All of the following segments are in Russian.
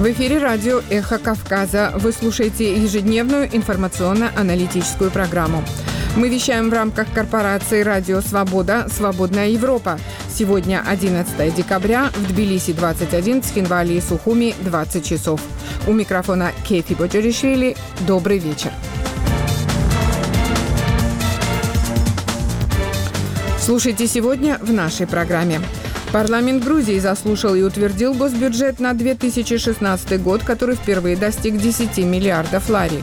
В эфире радио «Эхо Кавказа». Вы слушаете ежедневную информационно-аналитическую программу. Мы вещаем в рамках корпорации «Радио Свобода. Свободная Европа». Сегодня 11 декабря, в Тбилиси 21, Цхинвали и Сухуми 20 часов. У микрофона Кефи Боджоришвили. Добрый вечер. Слушайте сегодня в нашей программе. Парламент Грузии заслушал и утвердил госбюджет на 2016 год, который впервые достиг 10 миллиардов лари.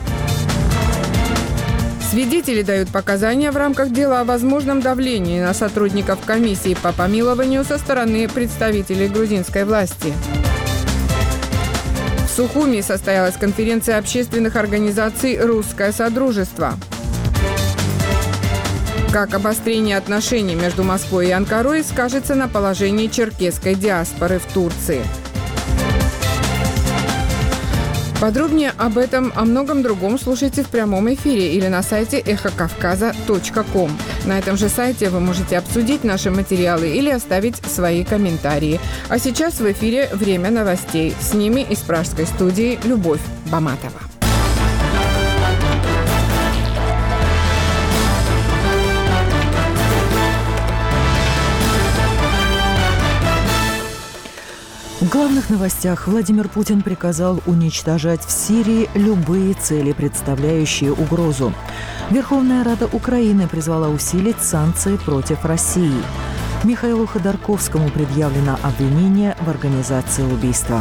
Свидетели дают показания в рамках дела о возможном давлении на сотрудников комиссии по помилованию со стороны представителей грузинской власти. В Сухуми состоялась конференция общественных организаций «Русское Содружество». Как обострение отношений между Москвой и Анкарой скажется на положении черкесской диаспоры в Турции. Подробнее об этом, о многом другом слушайте в прямом эфире или на сайте эхокавказа.ком. На этом же сайте вы можете обсудить наши материалы или оставить свои комментарии. А сейчас в эфире «Время новостей». С ними из пражской студии Любовь Баматова. В главных новостях Владимир Путин приказал уничтожать в Сирии любые цели, представляющие угрозу. Верховная Рада Украины призвала усилить санкции против России. Михаилу Ходорковскому предъявлено обвинение в организации убийства.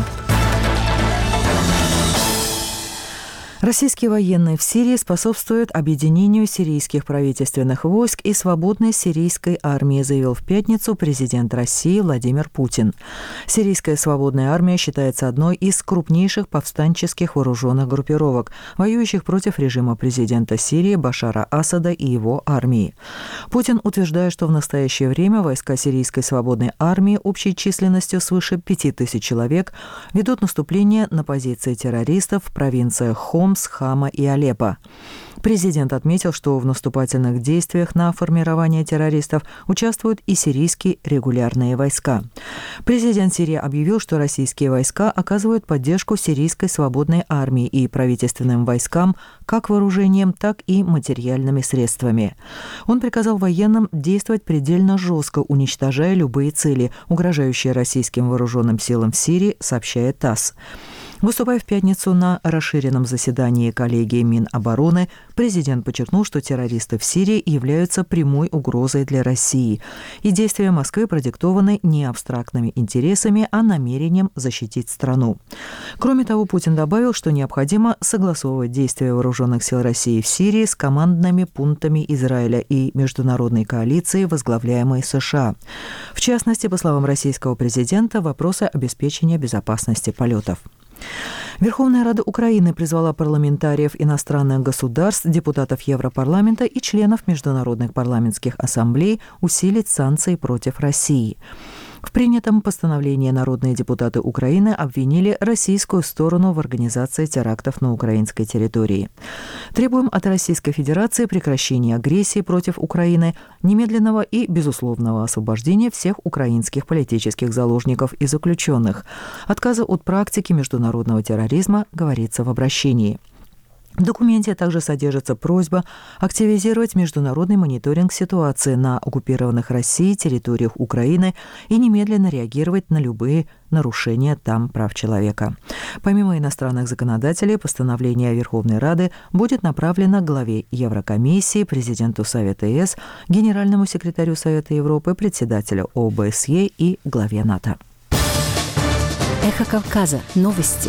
Российские военные в Сирии способствуют объединению сирийских правительственных войск и свободной сирийской армии, заявил в пятницу президент России Владимир Путин. Сирийская свободная армия считается одной из крупнейших повстанческих вооруженных группировок, воюющих против режима президента Сирии Башара Асада и его армии. Путин утверждает, что в настоящее время войска сирийской свободной армии общей численностью свыше 5000 человек ведут наступление на позиции террористов в провинциях Хомс, Хама и Алеппо. Президент отметил, что в наступательных действиях на формирование террористов участвуют и сирийские регулярные войска. Президент Сирии объявил, что российские войска оказывают поддержку сирийской свободной армии и правительственным войскам как вооружением, так и материальными средствами. Он приказал военным действовать предельно жестко, уничтожая любые цели, угрожающие российским вооруженным силам в Сирии, сообщает ТАСС. Выступая в пятницу на расширенном заседании коллегии Минобороны, президент подчеркнул, что террористы в Сирии являются прямой угрозой для России, и действия Москвы продиктованы не абстрактными интересами, а намерением защитить страну. Кроме того, Путин добавил, что необходимо согласовывать действия вооруженных сил России в Сирии с командными пунктами Израиля и международной коалиции, возглавляемой США. В частности, по словам российского президента, вопросы обеспечения безопасности полетов. Верховная Рада Украины призвала парламентариев иностранных государств, депутатов Европарламента и членов международных парламентских ассамблей усилить санкции против России. В принятом постановлении народные депутаты Украины обвинили российскую сторону в организации терактов на украинской территории. Требуем от Российской Федерации прекращения агрессии против Украины, немедленного и безусловного освобождения всех украинских политических заложников и заключенных, отказа от практики международного терроризма, говорится в обращении. В документе также содержится просьба активизировать международный мониторинг ситуации на оккупированных Россией территориях Украины и немедленно реагировать на любые нарушения там прав человека. Помимо иностранных законодателей, постановление Верховной Рады будет направлено главе Еврокомиссии, президенту Совета ЕС, генеральному секретарю Совета Европы, председателю ОБСЕ и главе НАТО. Эхо Кавказа. Новости.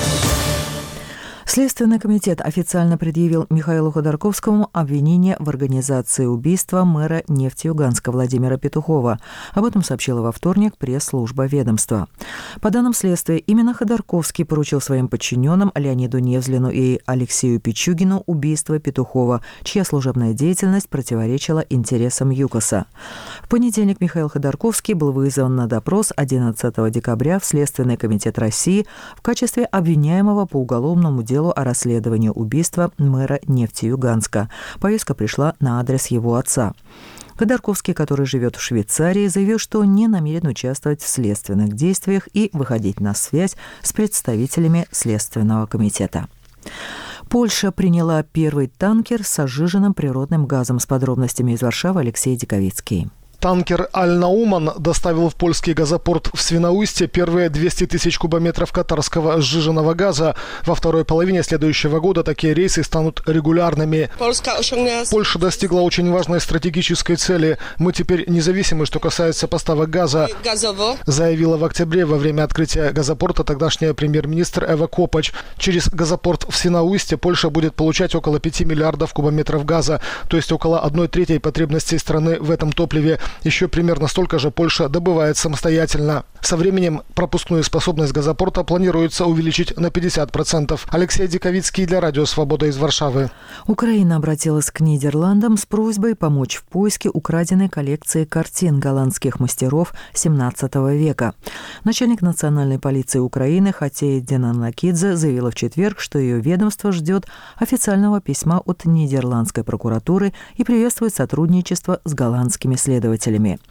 Следственный комитет официально предъявил Михаилу Ходорковскому обвинение в организации убийства мэра Нефтеюганска Владимира Петухова. Об этом сообщила во вторник пресс-служба ведомства. По данным следствия, именно Ходорковский поручил своим подчиненным Леониду Невзлину и Алексею Пичугину убийство Петухова, чья служебная деятельность противоречила интересам ЮКОСа. В понедельник Михаил Ходорковский был вызван на допрос 11 декабря в Следственный комитет России в качестве обвиняемого по уголовному делу о расследовании убийства мэра Нефтеюганска. Повестка пришла на адрес его отца. Ходорковский, который живет в Швейцарии, заявил, что не намерен участвовать в следственных действиях и выходить на связь с представителями Следственного комитета. Польша приняла первый танкер с сжиженным природным газом. С подробностями из Варшавы Алексей Диковицкий. Танкер «Аль-Науман» доставил в польский газопорт в Свиноустье первые 200 тысяч кубометров катарского сжиженного газа. Во второй половине следующего года такие рейсы станут регулярными. Польша достигла очень важной стратегической цели. Мы теперь независимы, что касается поставок газа, заявила в октябре во время открытия газопорта тогдашняя премьер-министр Эва Копач. Через газопорт в Свиноустье Польша будет получать около 5 миллиардов кубометров газа, то есть около 1/3 потребностей страны в этом топливе. Еще примерно столько же Польша добывает самостоятельно. Со временем пропускную способность газопорта планируется увеличить на 50%. Алексей Диковицкий для Радио Свобода из Варшавы. Украина обратилась к Нидерландам с просьбой помочь в поиске украденной коллекции картин голландских мастеров XVII века. Начальник национальной полиции Украины Хатея Динанакидзе заявила в четверг, что ее ведомство ждет официального письма от нидерландской прокуратуры и приветствует сотрудничество с голландскими следователями.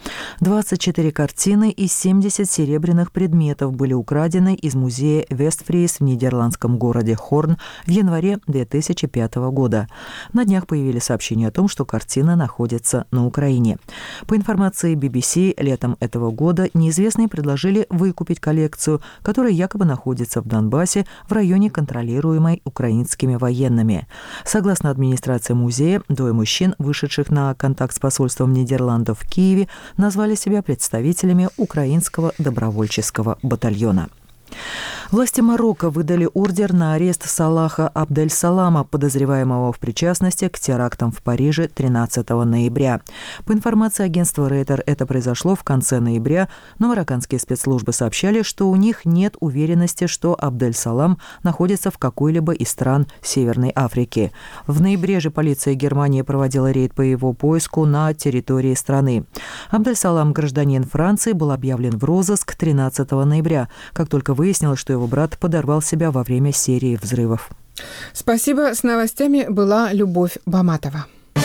24 картины и 70 серебряных предметов были украдены из музея Вестфриес в нидерландском городе Хорн в январе 2005 года. На днях появились сообщения о том, что картины находятся на Украине. По информации BBC, летом этого года неизвестные предложили выкупить коллекцию, которая якобы находится в Донбассе в районе, контролируемой украинскими военными. Согласно администрации музея, двое мужчин, вышедших на контакт с посольством Нидерландов в Киеве, назвали себя представителями украинского добровольческого батальона. Власти Марокко выдали ордер на арест Салаха Абдель-Салама, подозреваемого в причастности к терактам в Париже 13 ноября. По информации агентства Рейтер, это произошло в конце ноября, но марокканские спецслужбы сообщали, что у них нет уверенности, что Абдель-Салам находится в какой-либо из стран Северной Африки. В ноябре же полиция Германии проводила рейд по его поиску на территории страны. Абдель-Салам, гражданин Франции, был объявлен в розыск 13 ноября, как только выяснилось, что его брат подорвал себя во время серии взрывов. Спасибо. С новостями была Любовь Баматова.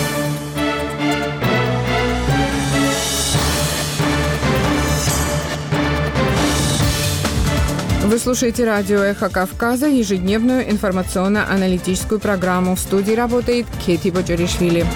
Вы слушаете радио «Эхо Кавказа», ежедневную информационно-аналитическую программу. В студии работает Кети Боджоришвили.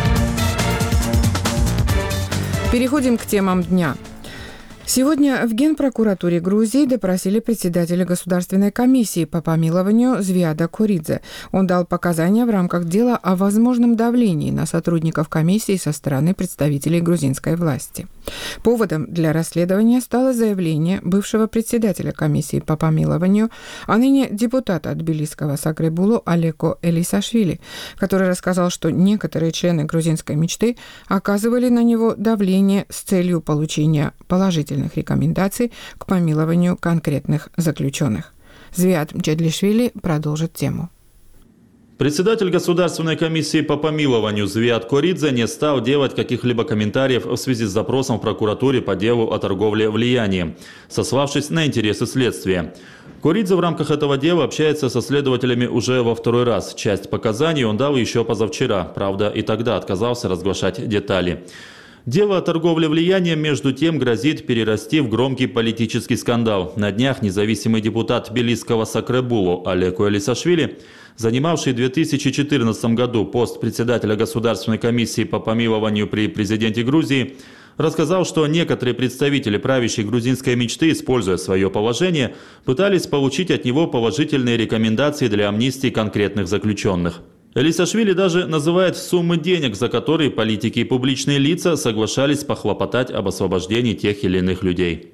Переходим к темам дня. Сегодня в Генпрокуратуре Грузии допросили председателя Государственной комиссии по помилованию Звиада Коридзе. Он дал показания в рамках дела о возможном давлении на сотрудников комиссии со стороны представителей грузинской власти. Поводом для расследования стало заявление бывшего председателя комиссии по помилованию, а ныне депутата от Тбилисского Сакребулу Алеко Элисашвили, который рассказал, что некоторые члены грузинской мечты оказывали на него давление с целью получения положительных рекомендаций к помилованию конкретных заключенных. Звиад Джедлишвили продолжит тему. Председатель Государственной комиссии по помилованию Звиад Коридзе не стал делать каких-либо комментариев в связи с запросом в прокуратуре по делу о торговле влиянием, сославшись на интересы следствия. Коридзе в рамках этого дела общается со следователями уже во второй раз. Часть показаний он дал еще позавчера, правда, и тогда отказался разглашать детали. Дело о торговле влиянием, между тем, грозит перерасти в громкий политический скандал. На днях независимый депутат Тбилисского Сакребулу Алеко Элисашвили, занимавший в 2014 году пост председателя Государственной комиссии по помилованию при президенте Грузии, рассказал, что некоторые представители правящей грузинской мечты, используя свое положение, пытались получить от него положительные рекомендации для амнистии конкретных заключенных. Элисашвили даже называет суммы денег, за которые политики и публичные лица соглашались похлопотать об освобождении тех или иных людей.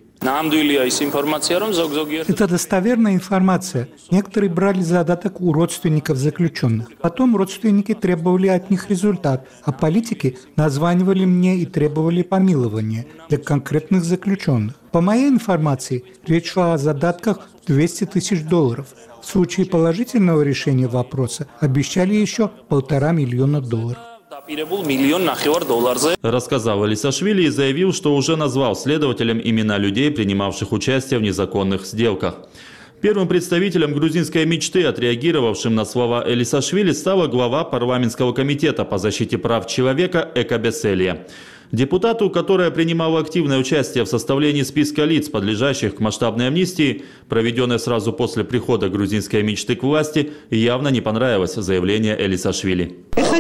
Это достоверная информация. Некоторые брали задаток у родственников заключенных. Потом родственники требовали от них результат, а политики названивали мне и требовали помилования для конкретных заключенных. По моей информации, речь шла о задатках $200 тысяч. В случае положительного решения вопроса обещали еще $1,5 миллиона. Рассказал Элисашвили и заявил, что уже назвал следователям имена людей, принимавших участие в незаконных сделках. Первым представителем грузинской мечты, отреагировавшим на слова Элисашвили, стала глава парламентского комитета по защите прав человека Эка Беселья. Депутату, которая принимала активное участие в составлении списка лиц, подлежащих к масштабной амнистии, проведенной сразу после прихода грузинской мечты к власти, явно не понравилось заявление Элисашвили.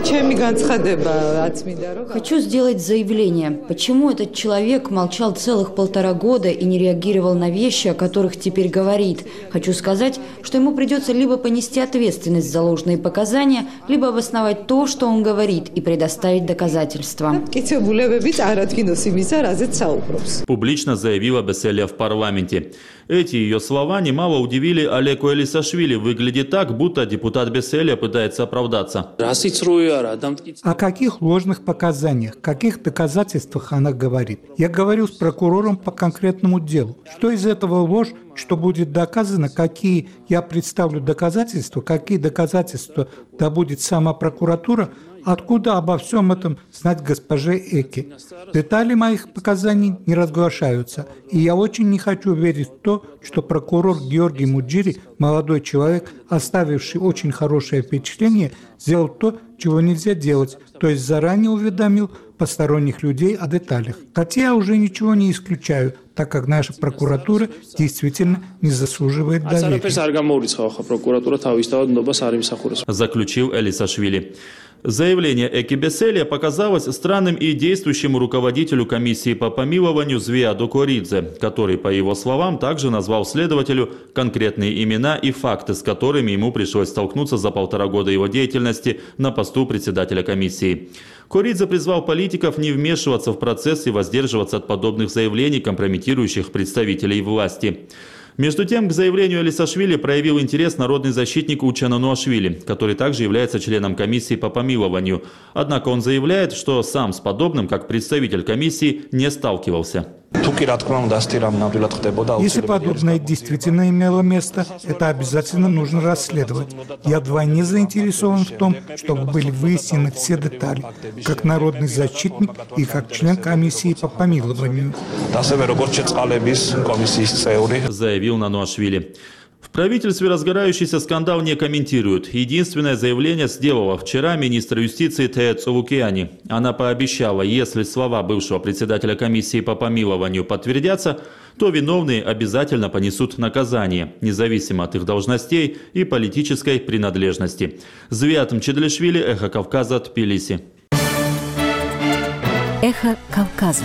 Хочу сделать заявление. Почему этот человек молчал целых 1,5 года и не реагировал на вещи, о которых теперь говорит? Хочу сказать, что ему придется либо понести ответственность за ложные показания, либо обосновать то, что он говорит, и предоставить доказательства. Публично заявила Беселия в парламенте. Эти ее слова немало удивили Алеку Элисашвили. Выглядит так, будто депутат Беселия пытается оправдаться. О каких ложных показаниях, каких доказательствах она говорит? Я говорю с прокурором по конкретному делу. Что из этого ложь, что будет доказано, какие я представлю доказательства, какие доказательства добудет сама прокуратура, откуда обо всем этом знать госпоже Эки? Детали моих показаний не разглашаются, и я очень не хочу верить в то, что прокурор Георгий Муджири, молодой человек, оставивший очень хорошее впечатление, сделал то, чего нельзя делать, то есть заранее уведомил посторонних людей о деталях. Хотя я уже ничего не исключаю, так как наша прокуратура действительно не заслуживает доверия. Заключил Элисашвили. Заявление Эки Беселия показалось странным и действующему руководителю комиссии по помилованию Звиаду Коридзе, который, по его словам, также назвал следователю конкретные имена и факты, с которыми ему пришлось столкнуться за 1,5 года его деятельности на посту председателя комиссии. Коридзе призвал политиков не вмешиваться в процесс и воздерживаться от подобных заявлений, компрометирующих представителей власти. Между тем, к заявлению Элисашвили проявил интерес народный защитник Учан Онуашвили, который также является членом комиссии по помилованию. Однако он заявляет, что сам с подобным, как представитель комиссии, не сталкивался. Если подобное действительно имело место, это обязательно нужно расследовать. Я вдвойне заинтересован в том, чтобы были выяснены все детали, как народный защитник и как член комиссии по помилованию. Заявил Нонуашвили. В правительстве разгорающийся скандал не комментируют. Единственное заявление сделала вчера министр юстиции Тея Цолукиани. Она пообещала, если слова бывшего председателя комиссии по помилованию подтвердятся, то виновные обязательно понесут наказание, независимо от их должностей и политической принадлежности. Звиат Мчедлишвили, Эхо Кавказа, Тбилиси. Эхо Кавказа.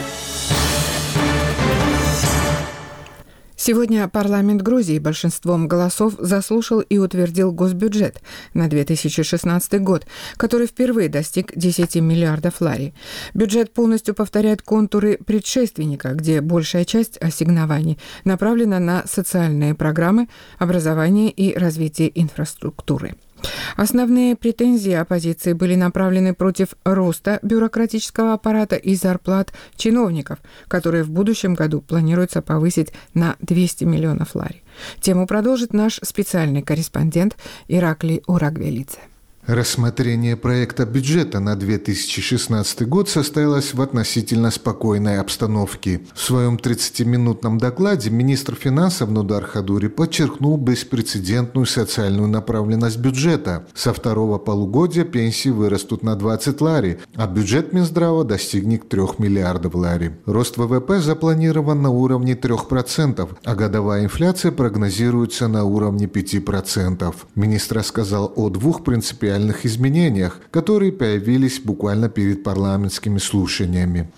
Сегодня парламент Грузии большинством голосов заслушал и утвердил госбюджет на 2016 год, который впервые достиг 10 миллиардов лари. Бюджет полностью повторяет контуры предшественника, где большая часть ассигнований направлена на социальные программы, образование и развитие инфраструктуры. Основные претензии оппозиции были направлены против роста бюрократического аппарата и зарплат чиновников, которые в будущем году планируется повысить на 200 миллионов лари. Тему продолжит наш специальный корреспондент Ираклий Урагвелидзе. Рассмотрение проекта бюджета на 2016 год состоялось в относительно спокойной обстановке. В своем 30-минутном докладе министр финансов Нудар Хадури подчеркнул беспрецедентную социальную направленность бюджета. Со второго полугодия пенсии вырастут на 20 лари, а бюджет Минздрава достигнет 3 миллиардов лари. Рост ВВП запланирован на уровне 3%, а годовая инфляция прогнозируется на уровне 5%. Министр рассказал о двух принципиальных изменениях, которые появились буквально перед парламентскими слушаниями.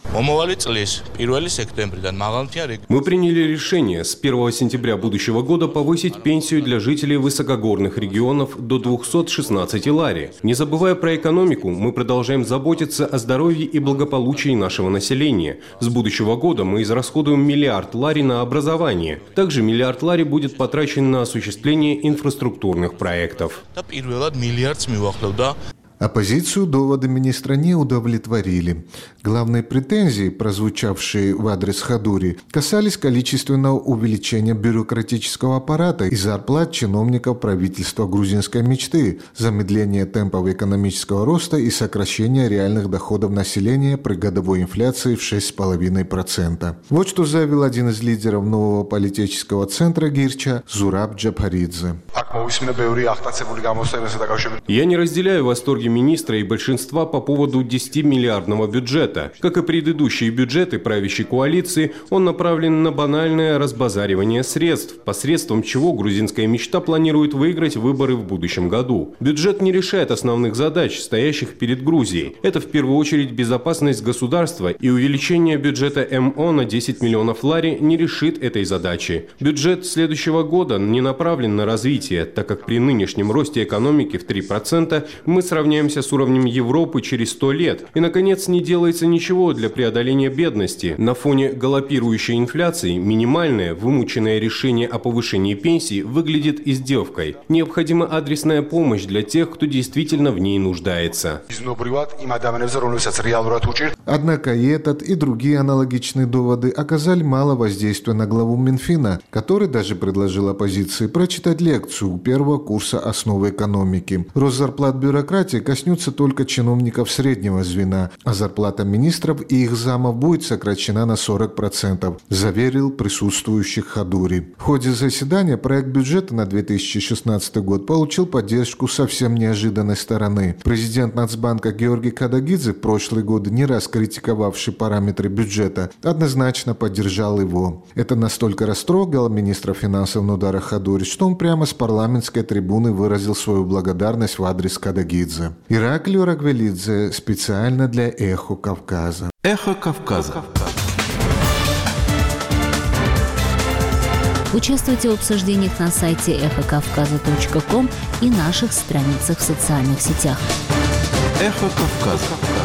Мы приняли решение с 1 сентября будущего года повысить пенсию для жителей высокогорных регионов до 216 лари. Не забывая про экономику, мы продолжаем заботиться о здоровье и благополучии нашего населения. С будущего года мы израсходуем 1 миллиард лари на образование. Также 1 миллиард лари будет потрачен на осуществление инфраструктурных проектов. Оппозицию доводы министра не удовлетворили. Главные претензии, прозвучавшие в адрес Хадури, касались количественного увеличения бюрократического аппарата и зарплат чиновников правительства грузинской мечты, замедления темпов экономического роста и сокращения реальных доходов населения при годовой инфляции в 6,5%. Вот что заявил один из лидеров нового политического центра Гирча Зураб Джабхаридзе. Я не разделяю восторги министра и большинства по поводу 10-миллиардного бюджета. Как и предыдущие бюджеты правящей коалиции, он направлен на банальное разбазаривание средств, посредством чего грузинская мечта планирует выиграть выборы в будущем году. Бюджет не решает основных задач, стоящих перед Грузией. Это в первую очередь безопасность государства, и увеличение бюджета МО на 10 миллионов лари не решит этой задачи. Бюджет следующего года не направлен на развитие, так как при нынешнем росте экономики в 3% мы сравняемся с уровнем Европы через 100 лет. И, наконец, не делается ничего для преодоления бедности. На фоне галопирующей инфляции минимальное, вымученное решение о повышении пенсий выглядит издевкой. Необходима адресная помощь для тех, кто действительно в ней нуждается. Однако и этот, и другие аналогичные доводы оказали мало воздействия на главу Минфина, который даже предложил оппозиции прочитать лекцию у первого курса «Основы экономики». Рост зарплат бюрократии коснется только чиновников среднего звена, а зарплата министров и их замов будет сокращена на 40%, заверил присутствующих Хадури. В ходе заседания проект бюджета на 2016 год получил поддержку совсем неожиданной стороны. Президент Нацбанка Георгий Кадагидзе, в прошлые годы не раз критиковавший параметры бюджета, однозначно поддержал его. Это настолько растрогало министра финансов Нудара Хадури, что он прямо с парламентской трибуны выразил свою благодарность в адрес Кадагидзе. Ираклий Рагвелидзе специально для «Эхо Кавказа». «Эхо Кавказа». Участвуйте в обсуждениях на сайте эхокавказа.ком и наших страницах в социальных сетях. «Эхо Кавказа».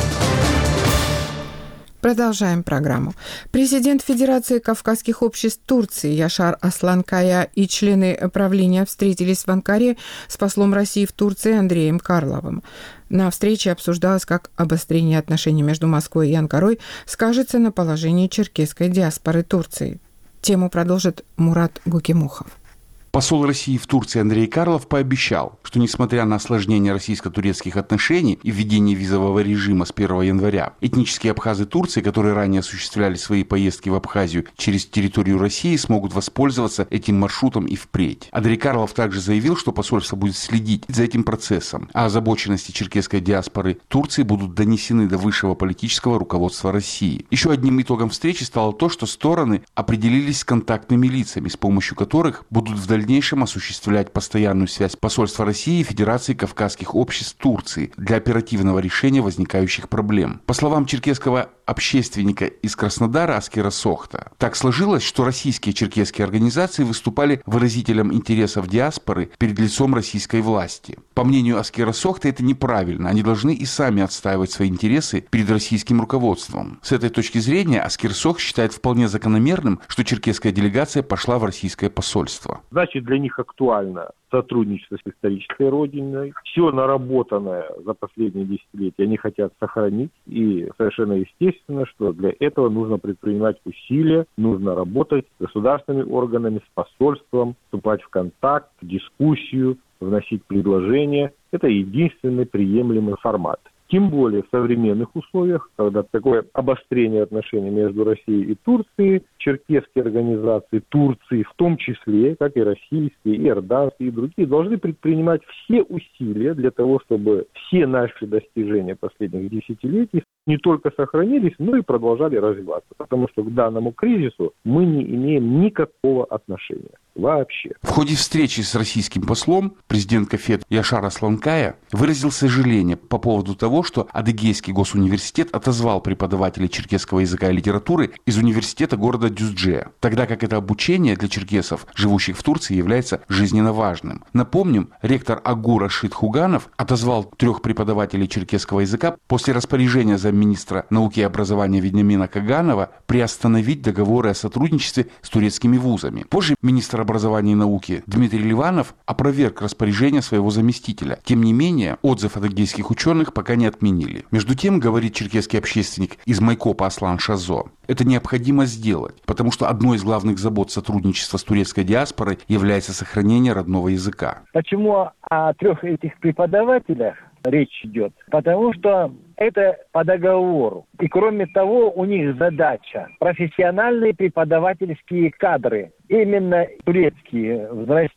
Продолжаем программу. Президент Федерации Кавказских обществ Турции Яшар Асланкая и члены правления встретились в Анкаре с послом России в Турции Андреем Карловым. На встрече обсуждалось, как обострение отношений между Москвой и Анкарой скажется на положении черкесской диаспоры Турции. Тему продолжит Мурат Гукимухов. Посол России в Турции Андрей Карлов пообещал, что несмотря на осложнение российско-турецких отношений и введение визового режима с 1 января, этнические абхазы Турции, которые ранее осуществляли свои поездки в Абхазию через территорию России, смогут воспользоваться этим маршрутом и впредь. Андрей Карлов также заявил, что посольство будет следить за этим процессом, а озабоченности черкесской диаспоры Турции будут донесены до высшего политического руководства России. Еще одним итогом встречи стало то, что стороны определились с контактными лицами, с помощью которых будут в дальнейшем осуществлять постоянную связь посольства России и Федерации Кавказских обществ Турции для оперативного решения возникающих проблем. По словам черкесского общественника из Краснодара Аскера Сохта, так сложилось, что российские черкесские организации выступали выразителем интересов диаспоры перед лицом российской власти. По мнению Аскера Сохта, это неправильно. Они должны и сами отстаивать свои интересы перед российским руководством. С этой точки зрения Аскер Сох считает вполне закономерным, что черкесская делегация пошла в российское посольство. Значит, для них актуально сотрудничество с исторической родиной. Все наработанное за последние десятилетия они хотят сохранить. И совершенно естественно, что для этого нужно предпринимать усилия, нужно работать с государственными органами, с посольством, вступать в контакт, в дискуссию, вносить предложения. Это единственный приемлемый формат. Тем более в современных условиях, когда такое обострение отношений между Россией и Турцией, черкесские организации Турции, в том числе, как и российские, и иорданские, и другие, должны предпринимать все усилия для того, чтобы все наши достижения последних десятилетий не только сохранились, но и продолжали развиваться. Потому что к данному кризису мы не имеем никакого отношения. Вообще. В ходе встречи с российским послом президент КАФЕД Яшар Асланкая выразил сожаление по поводу того, что Адыгейский госуниверситет отозвал преподавателей черкесского языка и литературы из университета города Дюздже, тогда как это обучение для черкесов, живущих в Турции, является жизненно важным. Напомним, ректор АГУ Рашид Хуганов отозвал 3 преподавателей черкесского языка после распоряжения замминистра науки и образования Вениамина Каганова приостановить договоры о сотрудничестве с турецкими вузами. Позже министр образования и науки Дмитрий Ливанов опроверг распоряжение своего заместителя. Тем не менее, отзыв адыгейских ученых пока не отменили. Между тем, говорит черкесский общественник из Майкопа Аслан Шазо, это необходимо сделать, потому что одной из главных забот сотрудничества с турецкой диаспорой является сохранение родного языка. Почему о 3 этих преподавателях речь идет? Потому что это по договору. И кроме того, у них задача профессиональные преподавательские кадры, именно турецкие, взрастить.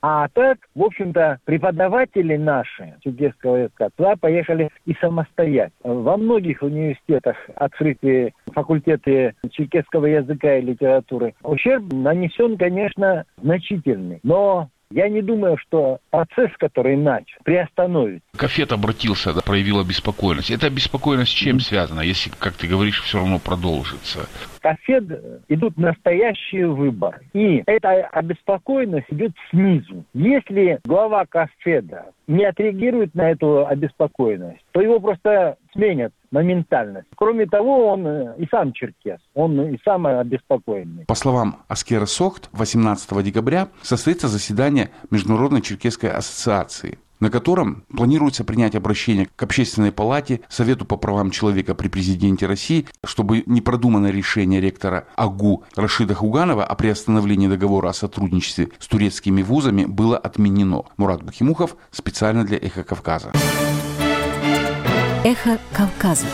А так, в общем-то, преподаватели наши черкесского языка туда поехали и самостоятельно. Во многих университетах открыты факультеты черкесского языка и литературы. Ущерб нанесен, конечно, значительный, но я не думаю, что процесс, который начал, приостановится. Кафед обратился, проявил обеспокоенность. Эта обеспокоенность с чем связана, если, как ты говоришь, все равно продолжится? Кафед идут настоящие выборы. И эта обеспокоенность идет снизу. Если глава Кафеда не отреагирует на эту обеспокоенность, то его просто сменят моментально. Кроме того, он и сам черкес, он и сам обеспокоенный. По словам Аскера Сохт, 18 декабря состоится заседание Международной черкесской ассоциации, на котором планируется принять обращение к Общественной палате, Совету по правам человека при президенте России, чтобы непродуманное решение ректора АГУ Рашида Хуганова о приостановлении договора о сотрудничестве с турецкими вузами было отменено. Мурат Бахимухов специально для «Эхо Кавказа». «Эхо Кавказа».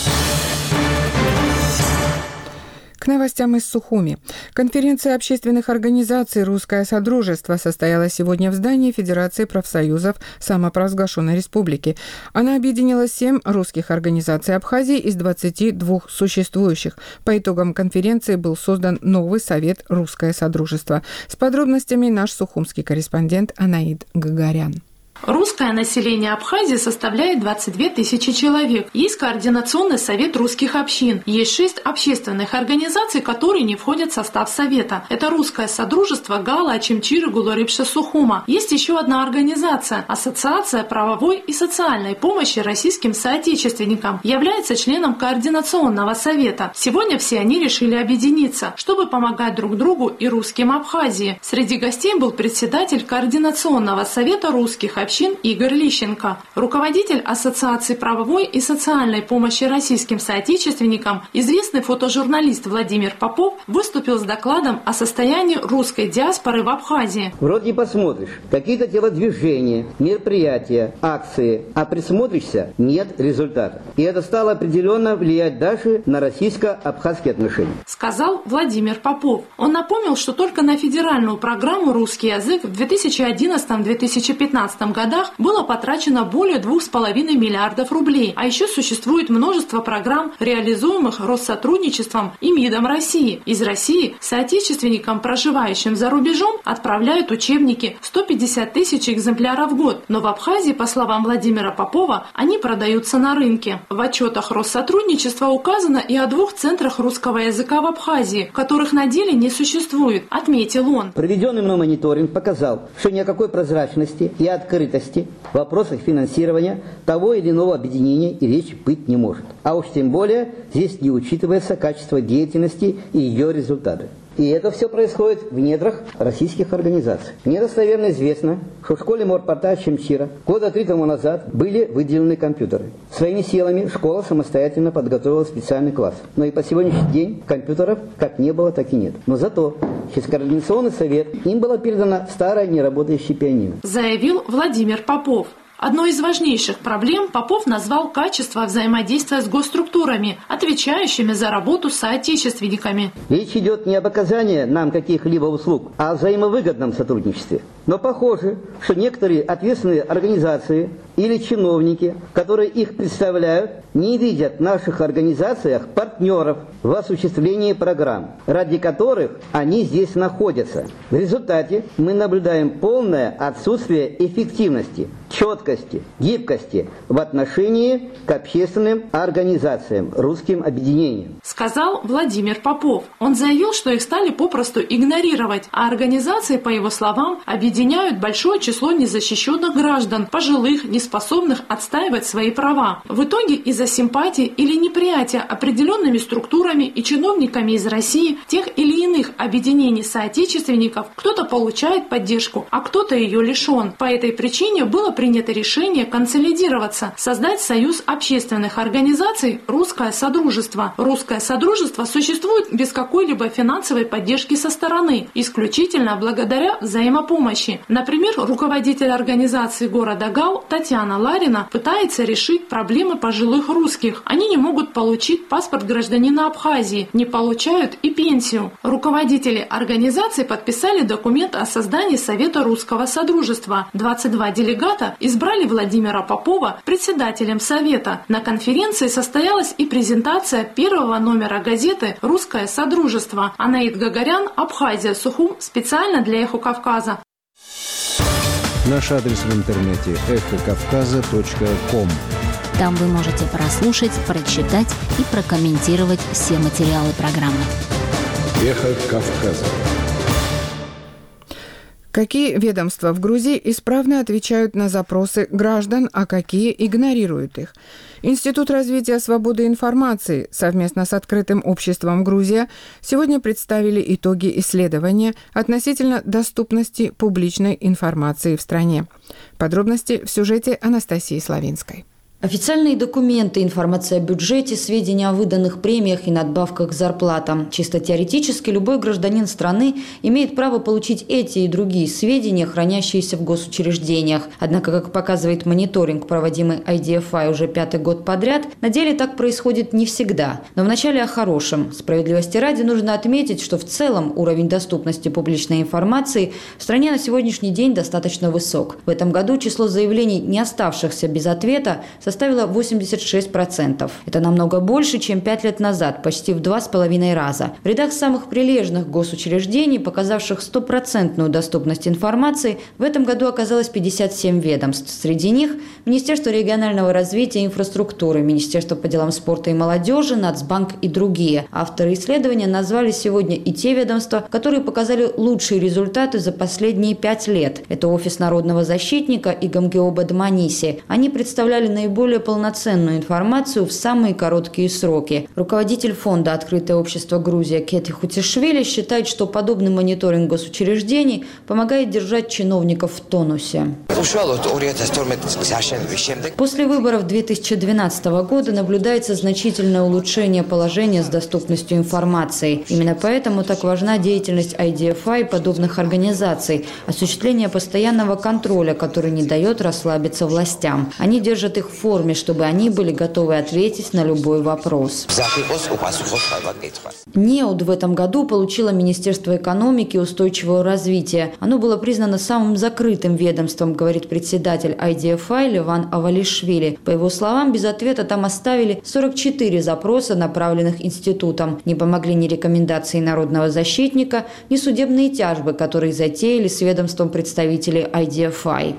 К новостям из Сухуми. Конференция общественных организаций «Русское Содружество» состоялась сегодня в здании Федерации профсоюзов самопровозглашенной республики. Она объединила 7 русских организаций Абхазии из 22 существующих. По итогам конференции был создан новый совет «Русское Содружество». С подробностями наш сухумский корреспондент Анаид Гагарян. Русское население Абхазии составляет 22 тысячи человек. Есть Координационный совет русских общин. Есть 6 общественных организаций, которые не входят в состав совета. Это Русское Содружество Гала Ачимчиры Гуларипша Сухума. Есть еще одна организация – Ассоциация правовой и социальной помощи российским соотечественникам. Является членом Координационного совета. Сегодня все они решили объединиться, чтобы помогать друг другу и русским Абхазии. Среди гостей был председатель Координационного совета русских общин Игорь Лищенко. Руководитель Ассоциации правовой и социальной помощи российским соотечественникам, известный фотожурналист Владимир Попов, выступил с докладом о состоянии русской диаспоры в Абхазии. Вроде посмотришь, какие-то телодвижения, мероприятия, акции, а присмотришься – нет результата. И это стало определенно влиять даже на российско-абхазские отношения. Сказал Владимир Попов. Он напомнил, что только на федеральную программу «Русский язык» в 2011-2015 годах было потрачено более 2,5 миллиардов рублей. А еще существует множество программ, реализуемых Россотрудничеством и МИДом России. Из России соотечественникам, проживающим за рубежом, отправляют учебники 150 тысяч экземпляров в год. Но в Абхазии, по словам Владимира Попова, они продаются на рынке. В отчетах Россотрудничества указано и о 2 центрах русского языка в Абхазии, которых на деле не существует, отметил он. Проведенный мной мониторинг показал, что ни о какой прозрачности и открытости в вопросах финансирования того или иного объединения и речи быть не может. А уж тем более здесь не учитывается качество деятельности и ее результаты. И это все происходит в недрах российских организаций. Мне достоверно известно, что в школе морпорта Чемчира года 3 тому назад были выделены компьютеры. Своими силами школа самостоятельно подготовила специальный класс. Но и по сегодняшний день компьютеров как не было, так и нет. Но зато через Координационный совет им было передано старое неработающее пианино. Заявил Владимир Попов. Одной из важнейших проблем Попов назвал качество взаимодействия с госструктурами, отвечающими за работу с соотечественниками. Речь идет не об оказании нам каких-либо услуг, а о взаимовыгодном сотрудничестве. Но похоже, что некоторые ответственные организации или чиновники, которые их представляют, не видят в наших организациях партнеров в осуществлении программ, ради которых они здесь находятся. В результате мы наблюдаем полное отсутствие эффективности, четкости, гибкости в отношении к общественным организациям, русским объединениям. Сказал Владимир Попов. Он заявил, что их стали попросту игнорировать, а организации, по его словам, объединяют большое число незащищенных граждан, пожилых, неспособных отстаивать свои права. В итоге из-за симпатии или неприятия определенными структурами и чиновниками из России тех или иных объединений соотечественников кто-то получает поддержку, а кто-то ее лишен. По этой причине было принято решение консолидироваться, создать союз общественных организаций «Русское Содружество». «Русское Содружество» существует без какой-либо финансовой поддержки со стороны, исключительно благодаря взаимопомощи. помощи. Например, руководитель организации города Гау Татьяна Ларина пытается решить проблемы пожилых русских. Они не могут получить паспорт гражданина Абхазии, не получают и пенсию. Руководители организации подписали документ о создании Совета Русского Содружества. 22 делегата избрали Владимира Попова председателем Совета. На конференции состоялась и презентация первого номера газеты «Русское Содружество». Анаид Гагарян, Абхазия, Сухум, специально для «Эхо Кавказа». Наш адрес в интернете эхокавказа.ком. Там вы можете прослушать, прочитать и прокомментировать все материалы программы. Эхо Кавказа. Какие ведомства в Грузии исправно отвечают на запросы граждан, а какие игнорируют их? Институт развития свободы информации совместно с Открытым обществом «Грузия» сегодня представили итоги исследования относительно доступности публичной информации в стране. Подробности в сюжете Анастасии Славинской. Официальные документы, информация о бюджете, сведения о выданных премиях и надбавках к зарплатам. Чисто теоретически любой гражданин страны имеет право получить эти и другие сведения, хранящиеся в госучреждениях. Однако, как показывает мониторинг, проводимый IDFI уже 5-й год подряд, на деле так происходит не всегда. Но вначале о хорошем. Справедливости ради нужно отметить, что в целом уровень доступности публичной информации в стране на сегодняшний день достаточно высок. В этом году число заявлений, не оставшихся без ответа, составила 86%. Это намного больше, чем 5 лет назад, почти в 2,5 раза. В рядах самых прилежных госучреждений, показавших 100% доступность информации, в этом году оказалось 57 ведомств. Среди них Министерство регионального развития и инфраструктуры, Министерство по делам спорта и молодежи, Нацбанк и другие. Авторы исследования назвали сегодня и те ведомства, которые показали лучшие результаты за последние 5 лет. Это Офис народного защитника и Гамгеоба Дманиси. Они представляли наиболее полноценную информацию в самые короткие сроки. Руководитель фонда «Открытое общество Грузия» Кети Хутишвили считает, что подобный мониторинг госучреждений помогает держать чиновников в тонусе. После выборов 2012 года наблюдается значительное улучшение положения с доступностью информации. Именно поэтому так важна деятельность IDFI и подобных организаций, осуществление постоянного контроля, который не дает расслабиться властям. Они держат их в форме, чтобы они были готовы ответить на любой вопрос. НЕУД в этом году получило Министерство экономики и устойчивого развития. Оно было признано самым закрытым ведомством, говорит председатель IDFI Леван Авалишвили. По его словам, без ответа там оставили 44 запроса, направленных институтом. Не помогли ни рекомендации народного защитника, ни судебные тяжбы, которые затеяли с ведомством представители IDFI.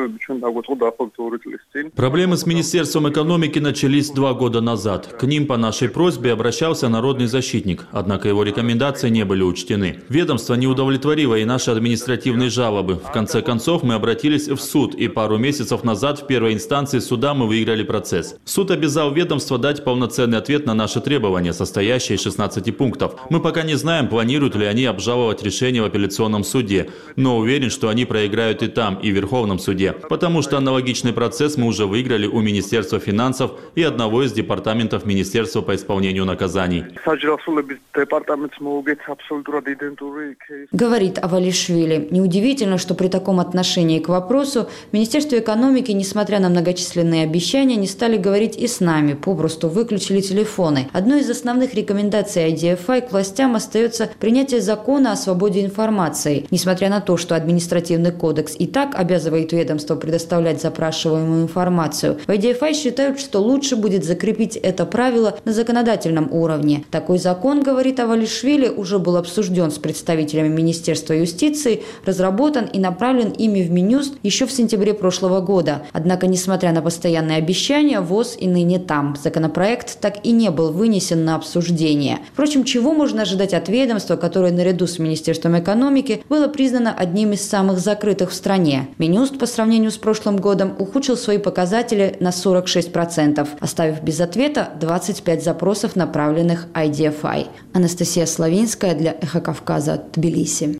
Проблемы с Министерством экономики начались 2 года назад. К ним по нашей просьбе обращался народный защитник, однако его рекомендации не были учтены. Ведомство не удовлетворило и наши административные жалобы. В конце концов, мы обратились в суд, и пару месяцев назад в первой инстанции суда мы выиграли процесс. Суд обязал ведомство дать полноценный ответ на наши требования, состоящие из 16 пунктов. Мы пока не знаем, планируют ли они обжаловать решение в апелляционном суде, но уверен, что они проиграют и там, и в Верховном суде, потому что аналогичный процесс мы уже выиграли у Министерства финансов и одного из департаментов Министерства по исполнению наказаний. Говорит Авалишвили. Неудивительно, что при таком отношении к вопросу в Министерстве экономики, несмотря на многочисленные обещания, не стали говорить и с нами, попросту выключили телефоны. Одной из основных рекомендаций IDFI к властям остается принятие закона о свободе информации. Несмотря на то, что административный кодекс и так обязывает ведомство предоставлять запрашиваемую информацию, в IDFI считают, что лучше будет закрепить это правило на законодательном уровне. Такой закон, говорит Авалишвили, уже был обсужден с представителями Министерства юстиции, разработан и направлен ими в Минюст еще в сентябре прошлого года. Однако, несмотря на постоянные обещания, ВОЗ и ныне там. Законопроект так и не был вынесен на обсуждение. Впрочем, чего можно ожидать от ведомства, которое наряду с Министерством экономики было признано одним из самых закрытых в стране? Минюст по сравнению с прошлым годом ухудшил свои показатели на 46%, оставив без ответа 25 запросов, направленных IDFI. Анастасия Славинская для «Эхо Кавказа», Тбилиси.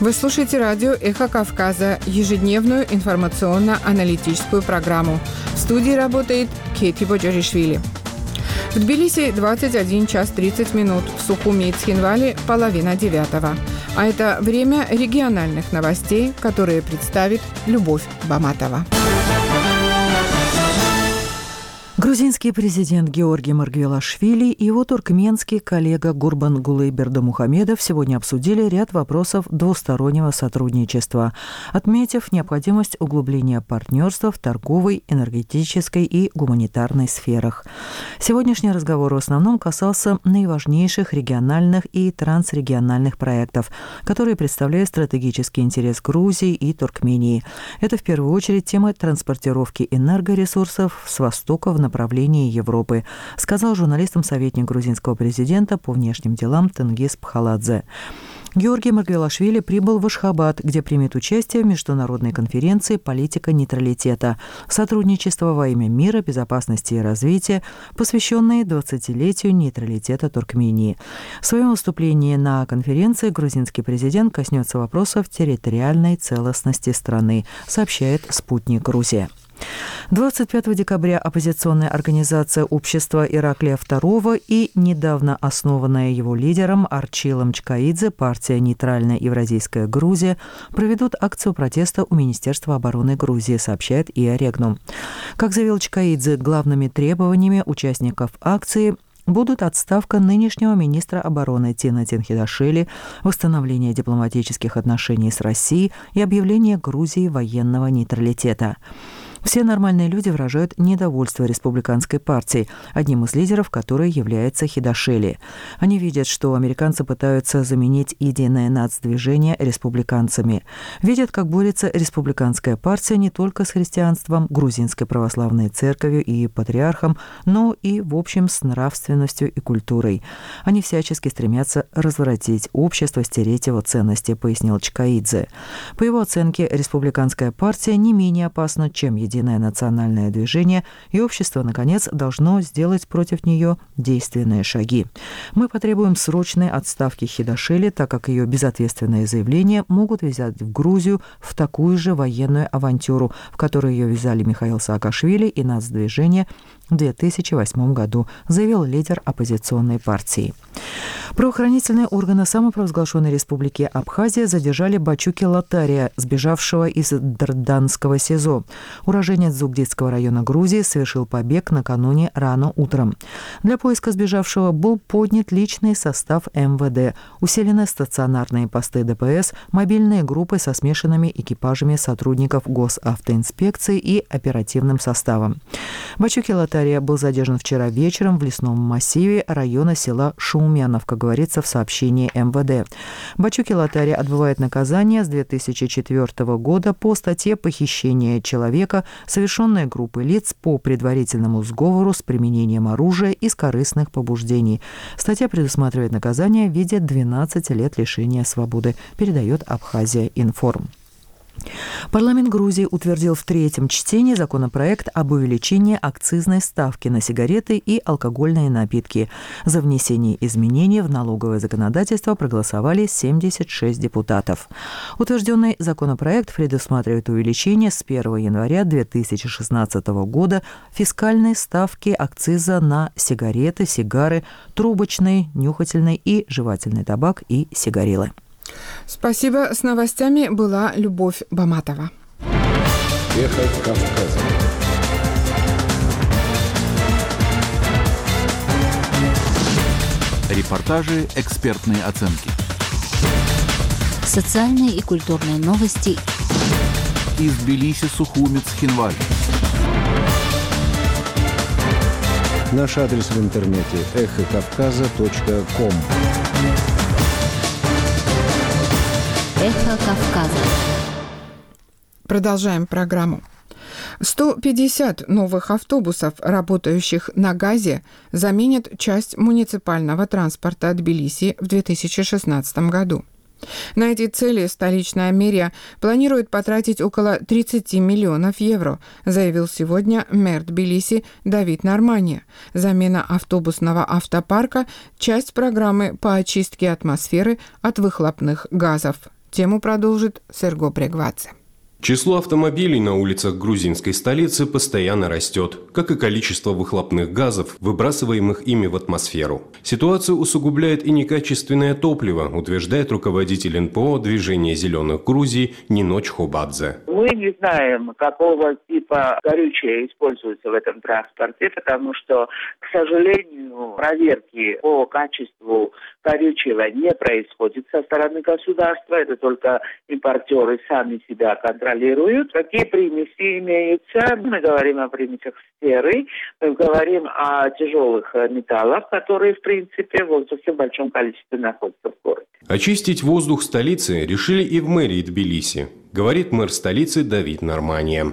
Вы слушаете радио «Эхо Кавказа», ежедневную информационно-аналитическую программу. В студии работает Кети Боджаришвили. В Тбилиси 21 час 30 минут, в Сухуми и Цхинвале половина 9. А это время региональных новостей, которые представит Любовь Баматова. Грузинский президент Георгий Маргвелашвили и его туркменский коллега Гурбангулы Бердымухамедов сегодня обсудили ряд вопросов двустороннего сотрудничества, отметив необходимость углубления партнерства в торговой, энергетической и гуманитарной сферах. Сегодняшний разговор в основном касался наиважнейших региональных и трансрегиональных проектов, которые представляют стратегический интерес Грузии и Туркмении. Это в первую очередь тема транспортировки энергоресурсов с востока в направлении Европы, сказал журналистам советник грузинского президента по внешним делам Тенгиз Пхаладзе. Георгий Маргвелашвили прибыл в Ашхабад, где примет участие в международной конференции «Политика нейтралитета. Сотрудничество во имя мира, безопасности и развития», посвященной 20-летию нейтралитета Туркмении. В своем выступлении на конференции грузинский президент коснется вопросов территориальной целостности страны, сообщает «Спутник Грузия». 25 декабря оппозиционная организация общества Ираклия II и недавно основанная его лидером Арчилом Чкаидзе партия «Нейтральная Евразийская Грузия» проведут акцию протеста у Министерства обороны Грузии, сообщает ИА Регнум. Как заявил Чкаидзе, главными требованиями участников акции будут отставка нынешнего министра обороны Тина Тинхидашвили, восстановление дипломатических отношений с Россией и объявление Грузии военного нейтралитета. Все нормальные люди выражают недовольство республиканской партией, одним из лидеров которой является Хидашвили. Они видят, что американцы пытаются заменить единое нацдвижение республиканцами. Видят, как борется республиканская партия не только с христианством, грузинской православной церковью и патриархом, но и, в общем, с нравственностью и культурой. Они всячески стремятся развратить общество, стереть его ценности, пояснил Чкаидзе. По его оценке, республиканская партия не менее опасна, чем единое национальное движение, и общество, наконец, должно сделать против нее действенные шаги. Мы потребуем срочной отставки Хидашвили, так как ее безответственные заявления могут ввязать в Грузию в такую же военную авантюру, в которую ее ввязали Михаил Саакашвили и нацдвижение в 2008 году, заявил лидер оппозиционной партии. Правоохранительные органы самопровозглашенной республики Абхазия задержали Бачуки Латария, сбежавшего из Дырданского СИЗО. Уроженец Зугдитского района Грузии совершил побег накануне рано утром. Для поиска сбежавшего был поднят личный состав МВД, усилены стационарные посты ДПС, мобильные группы со смешанными экипажами сотрудников госавтоинспекции и оперативным составом. Бачуки Латария был задержан вчера вечером в лесном массиве района села Шаумяновка, говорится в сообщении МВД. Бачуки Латария отбывает наказание с 2004 года по статье «Похищение человека», совершенное группой лиц по предварительному сговору с применением оружия из корыстных побуждений. Статья предусматривает наказание в виде 12 лет лишения свободы, передает Абхазия Информ. Парламент Грузии утвердил в третьем чтении законопроект об увеличении акцизной ставки на сигареты и алкогольные напитки. За внесение изменений в налоговое законодательство проголосовали 76 депутатов. Утвержденный законопроект предусматривает увеличение с 1 января 2016 года фискальной ставки акциза на сигареты, сигары, трубочный, нюхательный и жевательный табак и сигарилы. Спасибо. С новостями была Любовь Баматова. Эхо Кавказа. Репортажи, экспертные оценки. Социальные и культурные новости. Из Тбилиси, Сухуми, Цхинвали. Наш адрес в интернете эхокавказа.ком. Эхо Кавказа. Продолжаем программу. 150 новых автобусов, работающих на газе, заменят часть муниципального транспорта Тбилиси в 2016 году. На эти цели столичная мэрия планирует потратить около 30 миллионов евро, заявил сегодня мэр Тбилиси Давид Нормания. Замена автобусного автопарка – часть программы по очистке атмосферы от выхлопных газов. Тему продолжит Серго Брегвадзе. Число автомобилей на улицах грузинской столицы постоянно растет, как и количество выхлопных газов, выбрасываемых ими в атмосферу. Ситуацию усугубляет и некачественное топливо, утверждает руководитель НПО движения «Зеленых Грузии» Ниноч Хобадзе. Мы не знаем, какого типа горючее используется в этом транспорте, потому что, к сожалению, проверки по качеству горючего не происходит со стороны государства. Это только импортеры сами себя контролируют. Какие примеси имеются? Мы говорим о примесях серы, мы говорим о тяжелых металлах, которые, в принципе, в совсем большом количестве находятся в городе. Очистить воздух столицы решили и в мэрии Тбилиси, говорит мэр столицы Давид Нормания.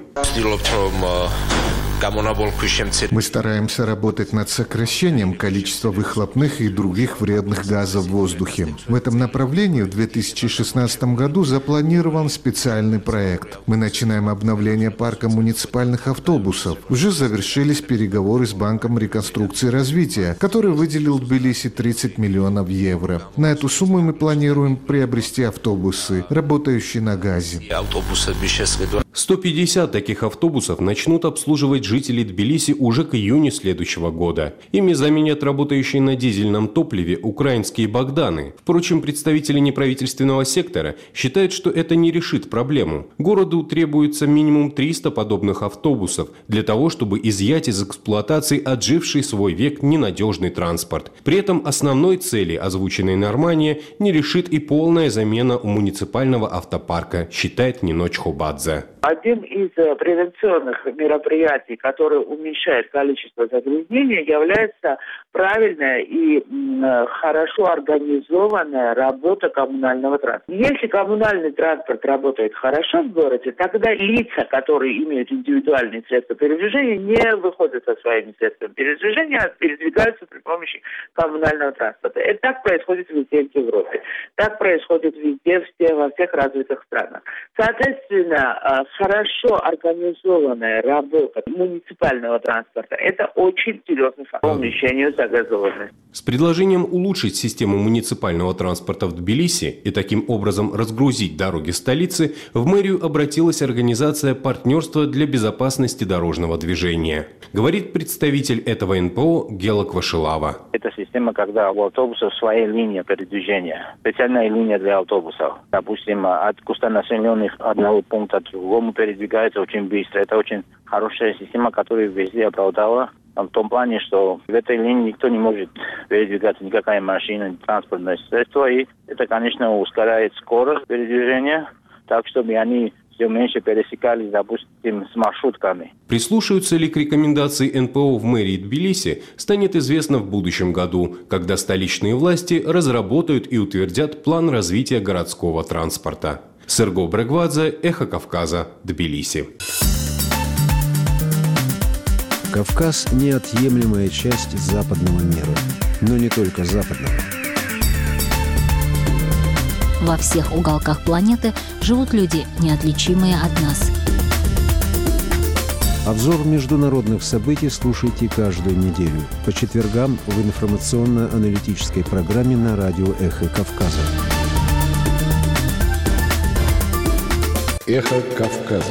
Мы стараемся работать над сокращением количества выхлопных и других вредных газов в воздухе. В этом направлении в 2016 году запланирован специальный проект. Мы начинаем обновление парка муниципальных автобусов. Уже завершились переговоры с Банком реконструкции и развития, который выделил Тбилиси 30 миллионов евро. На эту сумму мы планируем приобрести автобусы, работающие на газе. 150 таких автобусов начнут обслуживать жителей Тбилиси уже к июню следующего года. Ими заменят работающие на дизельном топливе украинские «Богданы». Впрочем, представители неправительственного сектора считают, что это не решит проблему. Городу требуется минимум 300 подобных автобусов для того, чтобы изъять из эксплуатации отживший свой век ненадежный транспорт. При этом основной цели, озвученной Нормания, не решит и полная замена муниципального автопарка, считает Ниноч Хобадзе. Один из превенционных мероприятий, который уменьшает количество загрязнения, является правильная и хорошо организованная работа коммунального транспорта. Если коммунальный транспорт работает хорошо в городе, тогда лица, которые имеют индивидуальные средства передвижения, не выходят со своими средствами передвижения, а передвигаются при помощи коммунального транспорта. Это так происходит везде в Европе. Так происходит везде, во всех развитых странах. Соответственно, хорошо организованная работа муниципального транспорта – это очень серьезный фактор по уменьшению загазованности. С предложением улучшить систему муниципального транспорта в Тбилиси и таким образом разгрузить дороги столицы в мэрию обратилась организация «Партнерство для безопасности дорожного движения». Говорит представитель этого НПО Гела Квашилава. Это система, когда у автобусов своя линия передвижения, специальная линия для автобусов. Допустим, от густонаселенных одного пункта к другому передвигается очень быстро. Это очень хорошая система, которая везде оправдала. В том плане, что в этой линии никто не может передвигаться, никакая машина, транспортное средство. И это, конечно, ускоряет скорость передвижения, так, чтобы они все меньше пересекались, допустим, с маршрутками. Прислушаются ли к рекомендации НПО в мэрии Тбилиси, станет известно в будущем году, когда столичные власти разработают и утвердят план развития городского транспорта. Серго Брегвадзе, Эхо Кавказа, Тбилиси. Кавказ – неотъемлемая часть западного мира, но не только западного. Во всех уголках планеты живут люди, неотличимые от нас. Обзор международных событий слушайте каждую неделю по четвергам в информационно-аналитической программе на радио «Эхо Кавказа». «Эхо Кавказа».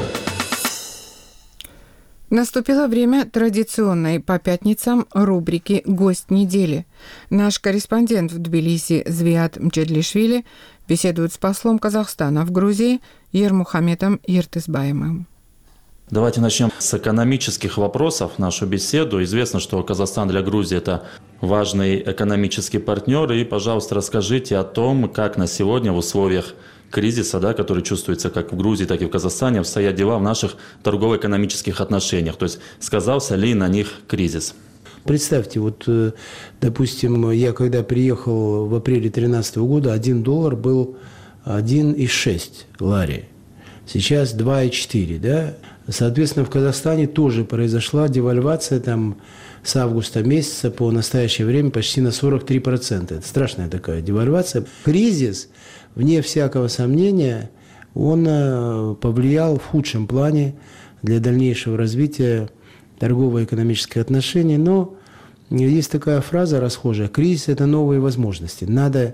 Наступило время традиционной по пятницам рубрики «Гость недели». Наш корреспондент в Тбилиси Звиат Мчедлишвили беседует с послом Казахстана в Грузии Ермухаметом Ертысбаевым. Давайте начнем с экономических вопросов нашу беседу. Известно, что Казахстан для Грузии – это важный экономический партнер. И, пожалуйста, расскажите о том, как на сегодня в условиях кризиса, который чувствуется как в Грузии, так и в Казахстане, обстоят дела в наших торгово-экономических отношениях. То есть сказался ли на них кризис? Представьте, допустим, я когда приехал в апреле 2013 года, $1 был 1,6 лари. Сейчас 2,4, да? Соответственно, в Казахстане тоже произошла девальвация с августа месяца по настоящее время почти на 43%. Это страшная такая девальвация. Кризис, вне всякого сомнения, он повлиял в худшем плане для дальнейшего развития торгово-экономических отношений. Но есть такая фраза расхожая: кризис – это новые возможности. Надо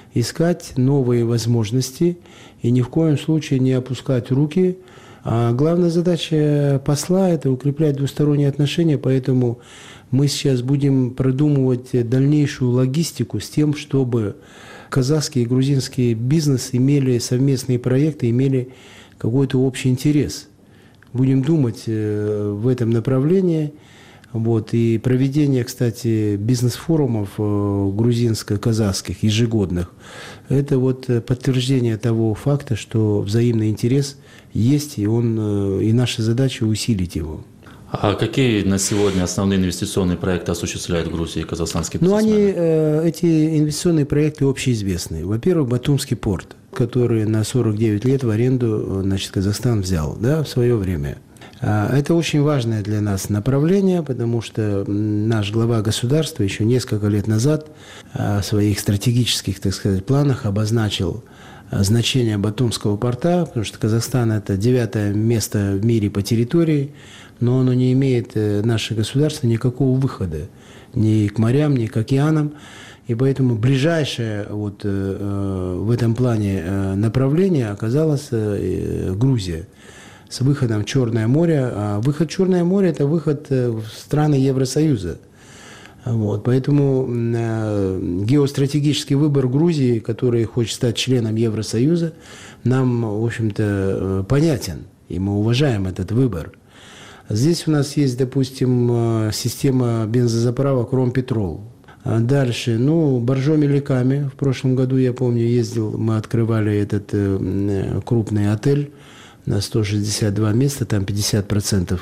искать новые возможности и ни в коем случае не опускать руки. А главная задача посла – это укреплять двусторонние отношения, поэтому мы сейчас будем продумывать дальнейшую логистику с тем, чтобы казахский и грузинский бизнес имели совместные проекты, имели какой-то общий интерес. Будем думать в этом направлении. И проведение, кстати, бизнес-форумов грузинско-казахских ежегодных – это подтверждение того факта, что взаимный интерес есть, и наша задача усилить его. А какие на сегодня основные инвестиционные проекты осуществляют в Грузии казахстанские бизнесмены? Эти инвестиционные проекты общеизвестные. Во-первых, Батумский порт, который на 49 лет в аренду Казахстан взял в свое время. Это очень важное для нас направление, потому что наш глава государства еще несколько лет назад в своих стратегических, планах обозначил значение Батумского порта, потому что Казахстан – это 9-е место в мире по территории, но оно не имеет, наше государство, никакого выхода ни к морям, ни к океанам. И поэтому ближайшее в этом плане направление оказалось Грузия с выходом в Черное море. А выход в Черное море – это выход в страны Евросоюза. Поэтому геостратегический выбор Грузии, который хочет стать членом Евросоюза, нам, в общем-то, понятен, и мы уважаем этот выбор. Здесь у нас есть, допустим, система бензозаправок «Ромпетрол». Дальше, Боржоми-Леками. В прошлом году, я помню, ездил, мы открывали этот крупный отель на 162 места, там 50%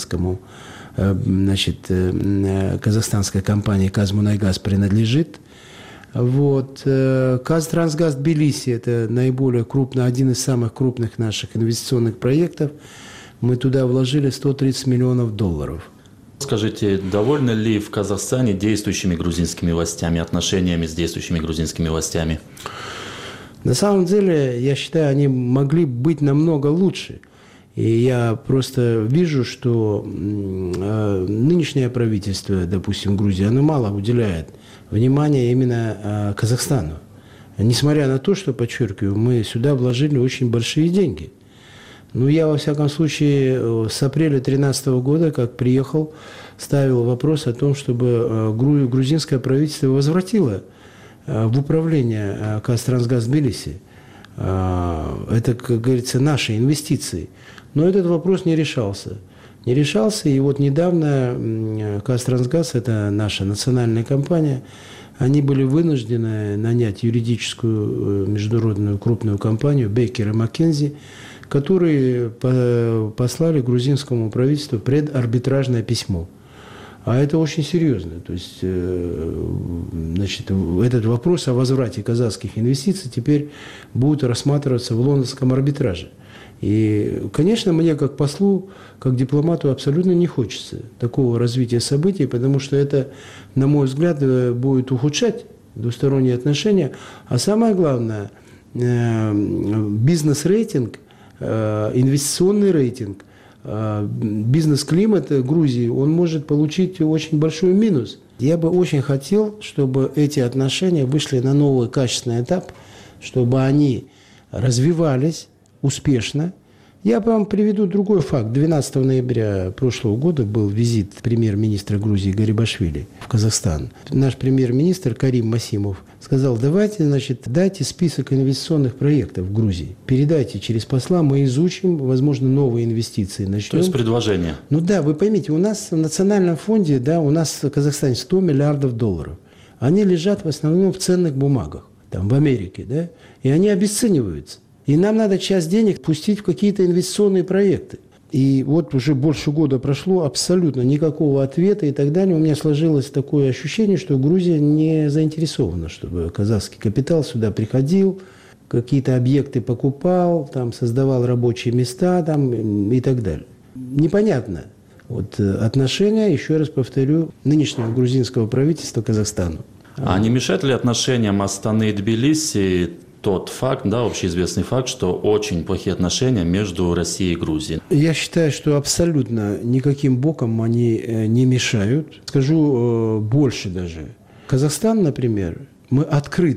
казахстанской компании «Казмунайгаз» принадлежит. «Казтрансгаз Тбилиси» – это наиболее крупный, один из самых крупных наших инвестиционных проектов. Мы туда вложили $130 миллионов. Скажите, довольны ли в Казахстане действующими грузинскими властями, отношениями с действующими грузинскими властями? На самом деле, я считаю, они могли быть намного лучше. И я просто вижу, что нынешнее правительство, допустим, Грузии, оно мало уделяет внимания именно Казахстану. Несмотря на то, что, подчеркиваю, мы сюда вложили очень большие деньги. Я, во всяком случае, с апреля 2013 года, как приехал, ставил вопрос о том, чтобы грузинское правительство возвратило в управление «Казтрансгаз Тбилиси». Это, как говорится, наши инвестиции. Но этот вопрос не решался. И недавно «Казтрансгаз», это наша национальная компания, они были вынуждены нанять юридическую международную крупную компанию «Бейкер и Маккензи», которые послали грузинскому правительству предарбитражное письмо. А это очень серьезно. То есть, этот вопрос о возврате казахских инвестиций теперь будет рассматриваться в лондонском арбитраже. И, конечно, мне как послу, как дипломату абсолютно не хочется такого развития событий, потому что это, на мой взгляд, будет ухудшать двусторонние отношения. А самое главное, бизнес-рейтинг, инвестиционный рейтинг, бизнес-климат Грузии, он может получить очень большой минус. Я бы очень хотел, чтобы эти отношения вышли на новый качественный этап, чтобы они развивались успешно. Я вам приведу другой факт. 12 ноября прошлого года был визит премьер-министра Грузии Гарибашвили в Казахстан. Наш премьер-министр Карим Масимов сказал: дайте список инвестиционных проектов в Грузии. Передайте через посла, мы изучим, возможно, новые инвестиции начнем. То есть предложение? Вы поймите, у нас в национальном фонде, у нас в Казахстане $100 миллиардов. Они лежат в основном в ценных бумагах, в Америке, и они обесцениваются. И нам надо часть денег пустить в какие-то инвестиционные проекты. И уже больше года прошло, абсолютно никакого ответа и так далее. У меня сложилось такое ощущение, что Грузия не заинтересована, чтобы казахский капитал сюда приходил, какие-то объекты покупал, создавал рабочие места и так далее. Непонятно. Отношения, еще раз повторю, нынешнего грузинского правительства к Казахстану. А не мешает ли отношениям Астаны и Тбилиси тот факт, общеизвестный факт, что очень плохие отношения между Россией и Грузией? Я считаю, что абсолютно никаким боком они не мешают. Скажу больше даже. Казахстан, например, мы открыто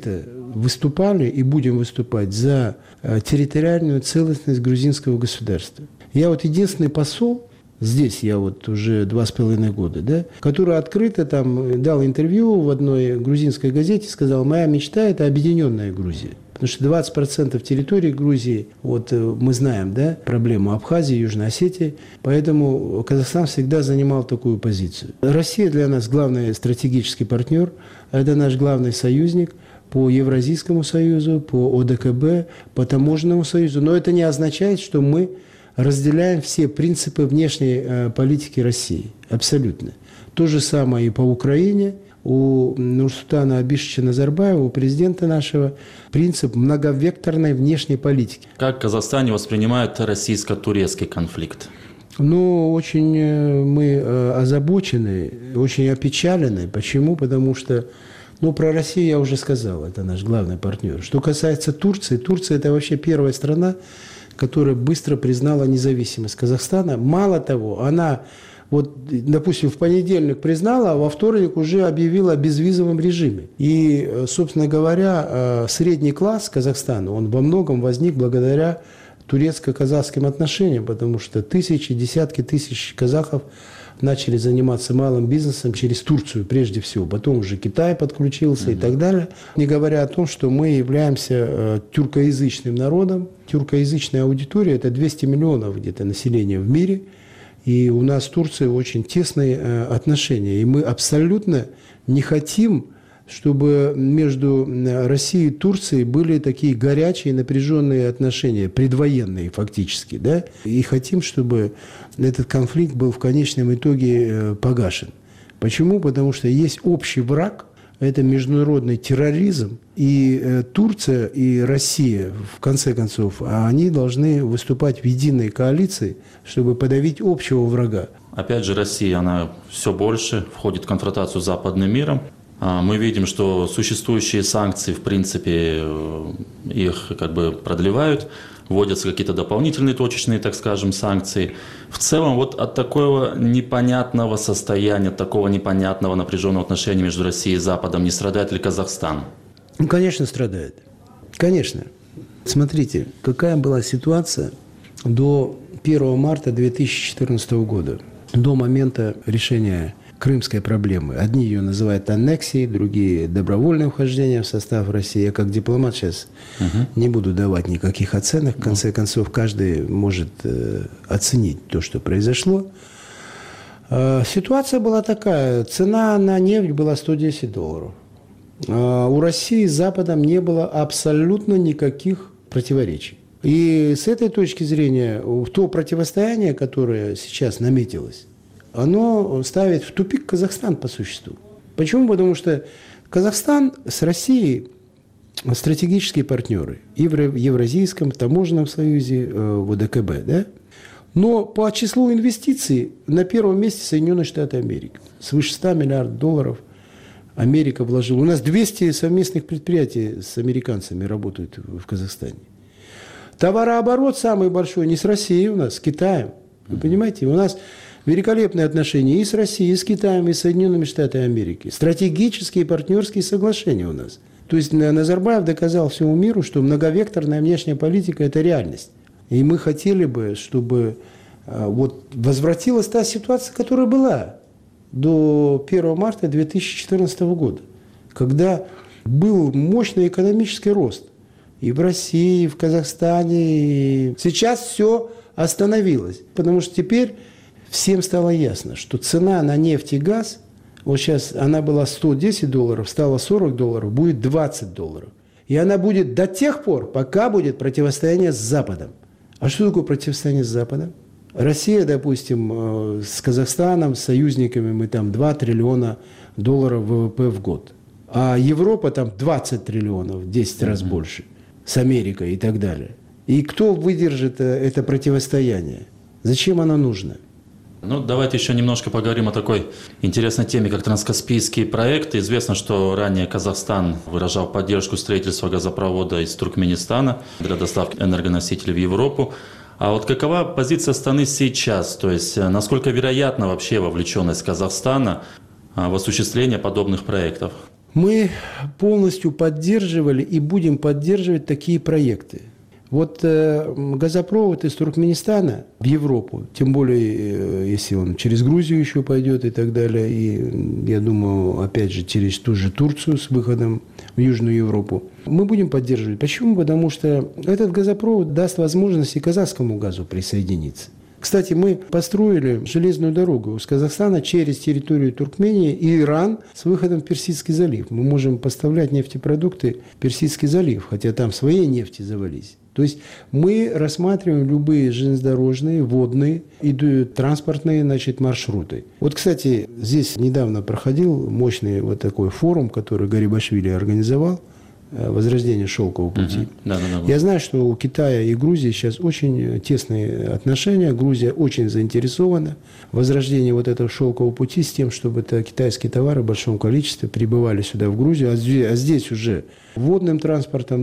выступали и будем выступать за территориальную целостность грузинского государства. Я вот единственный посол, здесь я вот уже 2,5 года, да, который открыто там дал интервью в одной грузинской газете, сказал, моя мечта – это объединенная Грузия. Потому что 20% территории Грузии, вот мы знаем, да, проблему Абхазии, Южной Осетии, поэтому Казахстан всегда занимал такую позицию. Россия для нас главный стратегический партнер, это наш главный союзник по Евразийскому союзу, по ОДКБ, по Таможенному союзу, но это не означает, что мы разделяем все принципы внешней политики России. Абсолютно. То же самое и по Украине. У Нурсултана Абишевича Назарбаева, у президента нашего, принцип многовекторной внешней политики. Как в Казахстане воспринимают российско-турецкий конфликт? Ну, очень мы озабочены, очень опечалены. Почему? Потому что, про Россию я уже сказал, это наш главный партнер. Что касается Турции, Турция – это вообще первая страна, которая быстро признала независимость Казахстана. Мало того, она, допустим, в понедельник признала, а во вторник уже объявила о безвизовом режиме. И, собственно говоря, средний класс Казахстана, он во многом возник благодаря турецко-казахским отношениям, потому что десятки тысяч казахов начали заниматься малым бизнесом через Турцию прежде всего. Потом уже Китай подключился и так далее. Не говоря о том, что мы являемся тюркоязычным народом. Тюркоязычная аудитория – это 200 миллионов где-то населения в мире. И у нас с Турцией очень тесные отношения. И мы абсолютно не хотим, чтобы между Россией и Турцией были такие горячие, напряженные отношения, предвоенные фактически, да? И хотим, чтобы этот конфликт был в конечном итоге погашен. Почему? Потому что есть общий враг, это международный терроризм, и Турция и Россия, в конце концов, они должны выступать в единой коалиции, чтобы подавить общего врага. Опять же, Россия, она все больше входит в конфронтацию с западным миром. Мы видим, что существующие санкции, в принципе, их продлевают, вводятся какие-то дополнительные точечные, так скажем, санкции. В целом, от такого непонятного состояния, такого непонятного напряженного отношения между Россией и Западом не страдает ли Казахстан? Конечно, страдает. Конечно. Смотрите, какая была ситуация до 1 марта 2014 года, до момента решения крымской проблемы. Одни ее называют аннексией, другие – добровольным вхождением в состав России. Я как дипломат сейчас не буду давать никаких оценок. В конце концов, каждый может оценить то, что произошло. Ситуация была такая. Цена на нефть была $110. У России с Западом не было абсолютно никаких противоречий. И с этой точки зрения, то противостояние, которое сейчас наметилось, оно ставит в тупик Казахстан по существу. Почему? Потому что Казахстан с Россией стратегические партнеры и в Евразийском таможенном союзе, в ОДКБ, да? Но по числу инвестиций на первом месте Соединенные Штаты Америки. Свыше $100 миллиардов Америка вложила. У нас 200 совместных предприятий с американцами работают в Казахстане. Товарооборот самый большой не с Россией у нас, с Китаем. Вы понимаете, у нас великолепные отношения и с Россией, и с Китаем, и с Соединенными Штатами Америки. Стратегические партнерские соглашения у нас. То есть Назарбаев доказал всему миру, что многовекторная внешняя политика – это реальность. И мы хотели бы, чтобы возвратилась та ситуация, которая была до 1 марта 2014 года, когда был мощный экономический рост и в России, и в Казахстане. Сейчас все остановилось, потому что теперь всем стало ясно, что цена на нефть и газ, вот сейчас она была $110, стала $40, будет $20. И она будет до тех пор, пока будет противостояние с Западом. А что такое противостояние с Западом? Россия, допустим, с Казахстаном, с союзниками, мы там $2 триллиона ВВП в год. А Европа там 20 триллионов, 10 раз больше, с Америкой и так далее. И кто выдержит это противостояние? Зачем оно нужно? Давайте еще немножко поговорим о такой интересной теме, как транскаспийские проекты. Известно, что ранее Казахстан выражал поддержку строительства газопровода из Туркменистана для доставки энергоносителей в Европу. А какова позиция страны сейчас? То есть, насколько вероятна вообще вовлеченность Казахстана в осуществление подобных проектов? Мы полностью поддерживали и будем поддерживать такие проекты. Вот газопровод из Туркменистана в Европу, тем более, если он через Грузию еще пойдет и так далее, и, я думаю, опять же, через ту же Турцию с выходом в Южную Европу, мы будем поддерживать. Почему? Потому что этот газопровод даст возможность и казахскому газу присоединиться. Кстати, мы построили железную дорогу с Казахстана через территорию Туркмении и Иран с выходом в Персидский залив. Мы можем поставлять нефтепродукты в Персидский залив, хотя там своей нефти завались. То есть мы рассматриваем любые железнодорожные, водные и транспортные, маршруты. Вот, кстати, здесь недавно проходил мощный вот такой форум, который Гарибашвили организовал, возрождение шелкового пути. Я знаю, что у Китая и Грузии сейчас очень тесные отношения. Грузия очень заинтересована в возрождении вот этого шелкового пути с тем, чтобы китайские товары в большом количестве прибывали сюда, в Грузию. А здесь уже водным транспортом,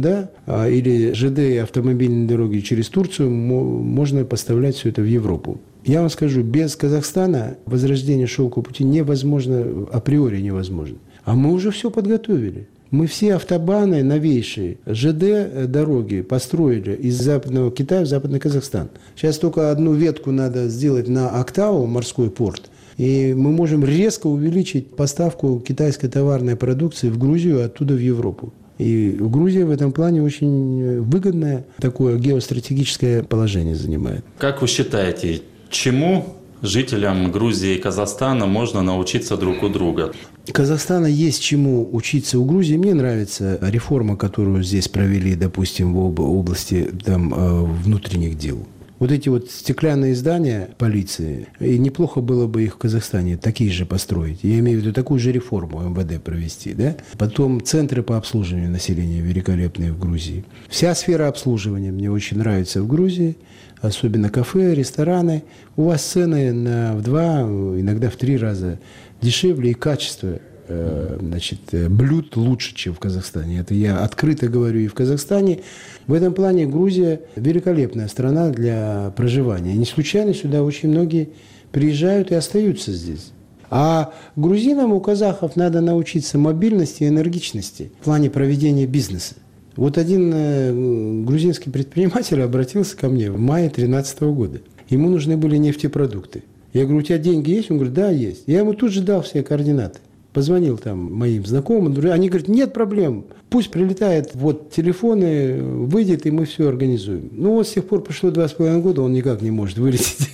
или ЖД и автомобильной дороги через Турцию можно поставлять все это в Европу. Я вам скажу, без Казахстана возрождение шелкового пути невозможно, априори невозможно. А мы уже все подготовили. Мы все автобаны новейшие, ЖД-дороги построили из Западного Китая в Западный Казахстан. Сейчас только одну ветку надо сделать на Актау, морской порт, и мы можем резко увеличить поставку китайской товарной продукции в Грузию, оттуда в Европу. И Грузия в этом плане очень выгодное такое геостратегическое положение занимает. Как вы считаете, чему жителям Грузии и Казахстана можно научиться друг у друга? Казахстана есть чему учиться у Грузии. Мне нравится реформа, которую здесь провели, допустим, в области внутренних дел. Вот эти вот стеклянные здания полиции, и неплохо было бы их в Казахстане такие же построить. Я имею в виду такую же реформу МВД провести. Потом центры по обслуживанию населения великолепные в Грузии. Вся сфера обслуживания мне очень нравится в Грузии. Особенно кафе, рестораны. У вас цены в 2, иногда в 3 раза дешевле, и качество блюд лучше, чем в Казахстане. Это я открыто говорю и в Казахстане. В этом плане Грузия великолепная страна для проживания. И не случайно сюда очень многие приезжают и остаются здесь. А грузинам, у казахов надо научиться мобильности и энергичности в плане проведения бизнеса. Вот один грузинский предприниматель обратился ко мне в мае 2013 года. Ему нужны были нефтепродукты. Я говорю, у тебя деньги есть? Он говорит, да, есть. Я ему тут же дал все координаты. Позвонил моим знакомым. Они говорят, нет проблем. Пусть прилетает, телефоны, выйдет, и мы все организуем. С тех пор прошло 2,5 года, он никак не может вылететь.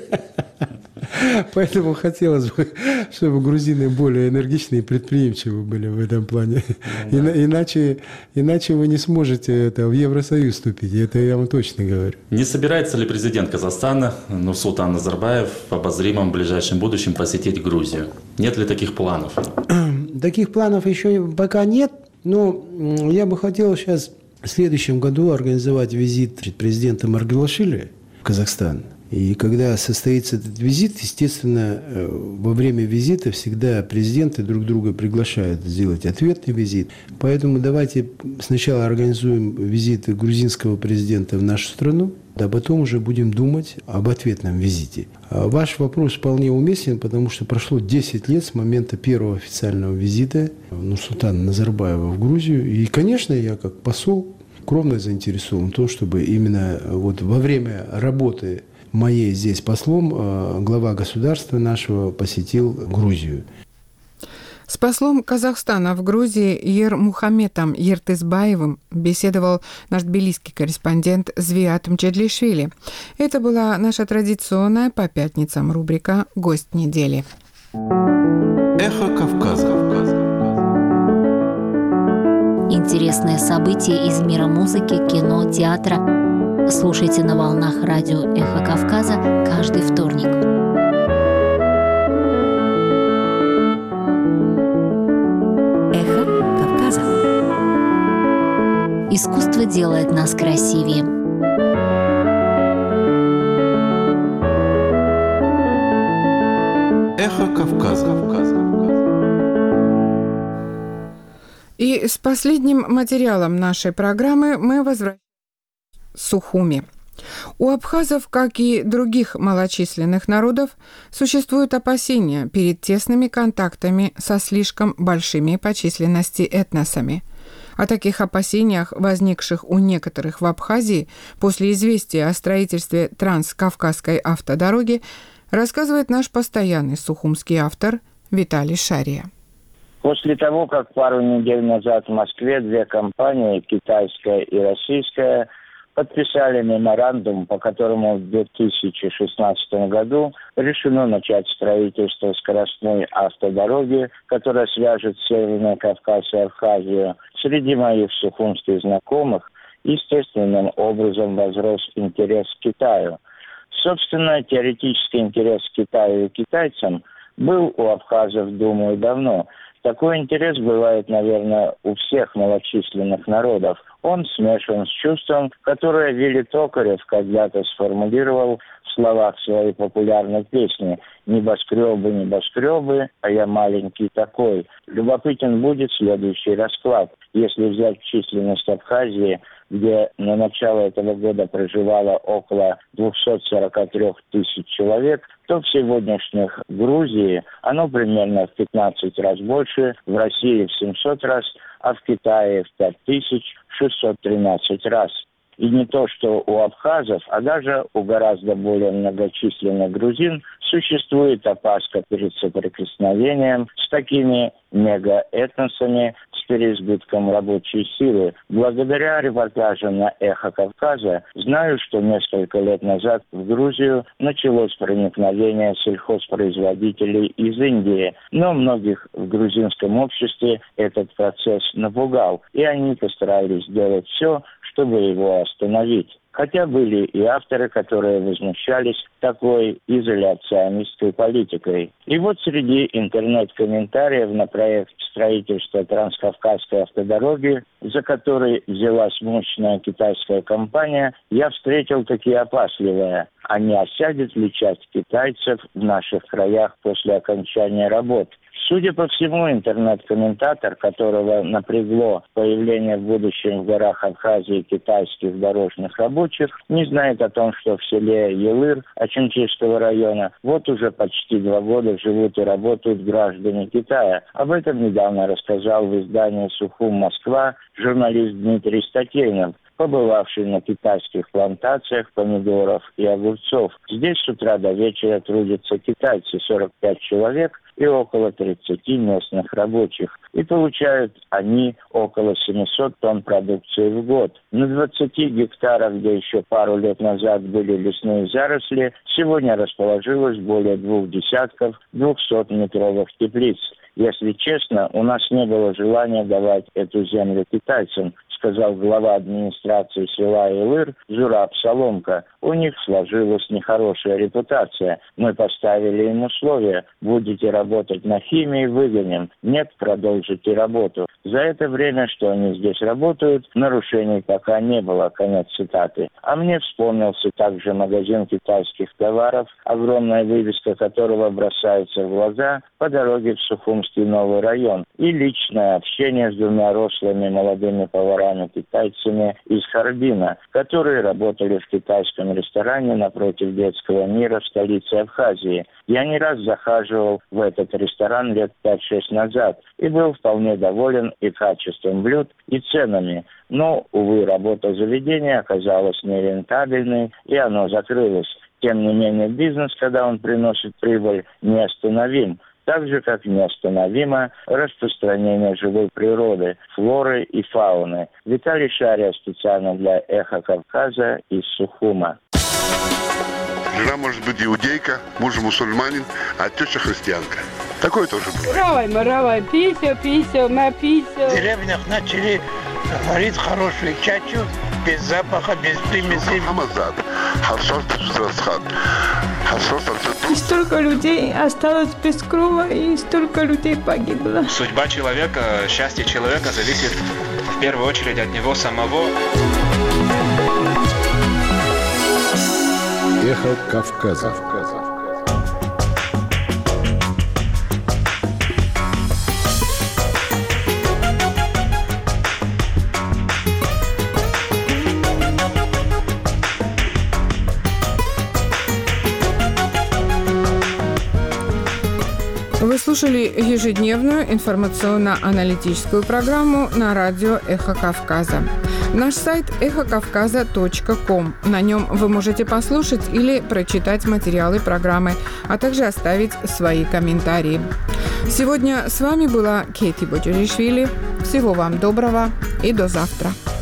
Поэтому хотелось бы, чтобы грузины более энергичные и предприимчивые были в этом плане. Иначе вы не сможете в Евросоюз вступить, это я вам точно говорю. Не собирается ли президент Казахстана Нурсултан Назарбаев в обозримом ближайшем будущем посетить Грузию? Нет ли таких планов? Таких планов еще пока нет, но я бы хотел сейчас в следующем году организовать визит президента Маргелашвили в Казахстан. И когда состоится этот визит, естественно, во время визита всегда президенты друг друга приглашают сделать ответный визит. Поэтому давайте сначала организуем визит грузинского президента в нашу страну, а потом уже будем думать об ответном визите. Ваш вопрос вполне уместен, потому что прошло 10 лет с момента первого официального визита Нурсултана Назарбаева в Грузию. И, конечно, я как посол кровно заинтересован в том, чтобы именно во время работы моей здесь послом глава государства нашего посетил Грузию. С послом Казахстана в Грузии Ермухаметом Ертысбаевым беседовал наш тбилисский корреспондент Звиат Мчедлишвили. Это была наша традиционная по пятницам рубрика «Гость недели». Эхо Кавказа. Интересные события из мира музыки, кино, театра слушайте на волнах радио «Эхо Кавказа» каждый вторник. Эхо Кавказа. Искусство делает нас красивее. Эхо Кавказа. И с последним материалом нашей программы мы возвращаемся в Сухуми. У абхазов, как и других малочисленных народов, существуют опасения перед тесными контактами со слишком большими по численности этносами. О таких опасениях, возникших у некоторых в Абхазии после известия о строительстве Транскавказской автодороги, рассказывает наш постоянный сухумский автор Виталий Шария. После того, как пару недель назад в Москве две компании, китайская и российская, подписали меморандум, по которому в 2016 году решено начать строительство скоростной автодороги, которая свяжет Северный Кавказ и Абхазию. Среди моих сухумских знакомых естественным образом возрос интерес к Китаю. Собственно, теоретический интерес к Китаю и китайцам был у абхазов, думаю, давно. Такой интерес бывает, наверное, у всех малочисленных народов. Он смешан с чувством, которое Вилли Токарев когда-то сформулировал в словах своей популярной песни «Небоскребы, небоскребы, а я маленький такой». Любопытен будет следующий расклад. Если взять численность Абхазии, где на начало этого года проживало около 243 тысяч человек, то в сегодняшних Грузии оно примерно в 15 раз больше, в России в 700 раз, а в Китае в 5613 раз. И не то, что у абхазов, а даже у гораздо более многочисленных грузин существует опаска перед соприкосновением с такими мегаэтносами с переизбытком рабочей силы. Благодаря репортажам на «Эхо Кавказа» знаю, что несколько лет назад в Грузию началось проникновение сельхозпроизводителей из Индии, но многих в грузинском обществе этот процесс напугал, и они постарались сделать все, чтобы его остановить. Хотя были и авторы, которые возмущались такой изоляционистской политикой. И вот среди интернет-комментариев на проект строительства Транскавказской автодороги, за который взялась мощная китайская компания, я встретил такие опасливые. А не осядет ли часть китайцев в наших краях после окончания работ? Судя по всему, интернет-комментатор, которого напрягло появление в будущем в горах Абхазии китайских дорожных рабочих, не знает о том, что в селе Елыр Ачинчишского района вот уже почти 2 года живут и работают граждане Китая. Об этом недавно рассказал в издании «Сухум Москва» журналист Дмитрий Статейнов, побывавший на китайских плантациях помидоров и огурцов. Здесь с утра до вечера трудятся китайцы, 45 человек и около 30 местных рабочих. И получают они около 700 тонн продукции в год. На 20 гектарах, где еще пару лет назад были лесные заросли, сегодня расположилось более 2 десятков 200-метровых теплиц. Если честно, у нас не было желания давать эту землю китайцам, сказал глава администрации села Елыр Зураб Соломка. У них сложилась нехорошая репутация. Мы поставили им условия. Будете работать на химии, выгоним. Нет, продолжите работу. За это время, что они здесь работают, нарушений пока не было. Конец цитаты. А мне вспомнился также магазин китайских товаров, огромная вывеска которого бросается в глаза по дороге в Сухумский новый район. И личное общение с 2 рослыми молодыми поварами-китайцами из Харбина, которые работали в китайском ресторане напротив детского мира в столице Абхазии. Я не раз захаживал в этот ресторан лет 5-6 назад и был вполне доволен и качеством блюд, и ценами. Но, увы, работа заведения оказалась нерентабельной, и оно закрылось. Тем не менее, бизнес, когда он приносит прибыль, неостановим. Так же, как неостановимо распространение живой природы, флоры и фауны. Виталий Шария специально для «Эхо Кавказа» из Сухума. Жена может быть иудейка, муж мусульманин, а теща христианка. Такое тоже бывает. Равай, пися, на пися. В деревнях начали варить хорошую чачу, без запаха, без примесей. И столько людей осталось без крова, и столько людей погибло. Судьба человека, счастье человека зависит в первую очередь от него самого. Эхо Кавказа. слушали ежедневную информационно-аналитическую программу на радио «Эхо Кавказа». Наш сайт эхокавказа.ком. На нем вы можете послушать или прочитать материалы программы, а также оставить свои комментарии. Сегодня с вами была Кейти Боджеришвили. Всего вам доброго и до завтра.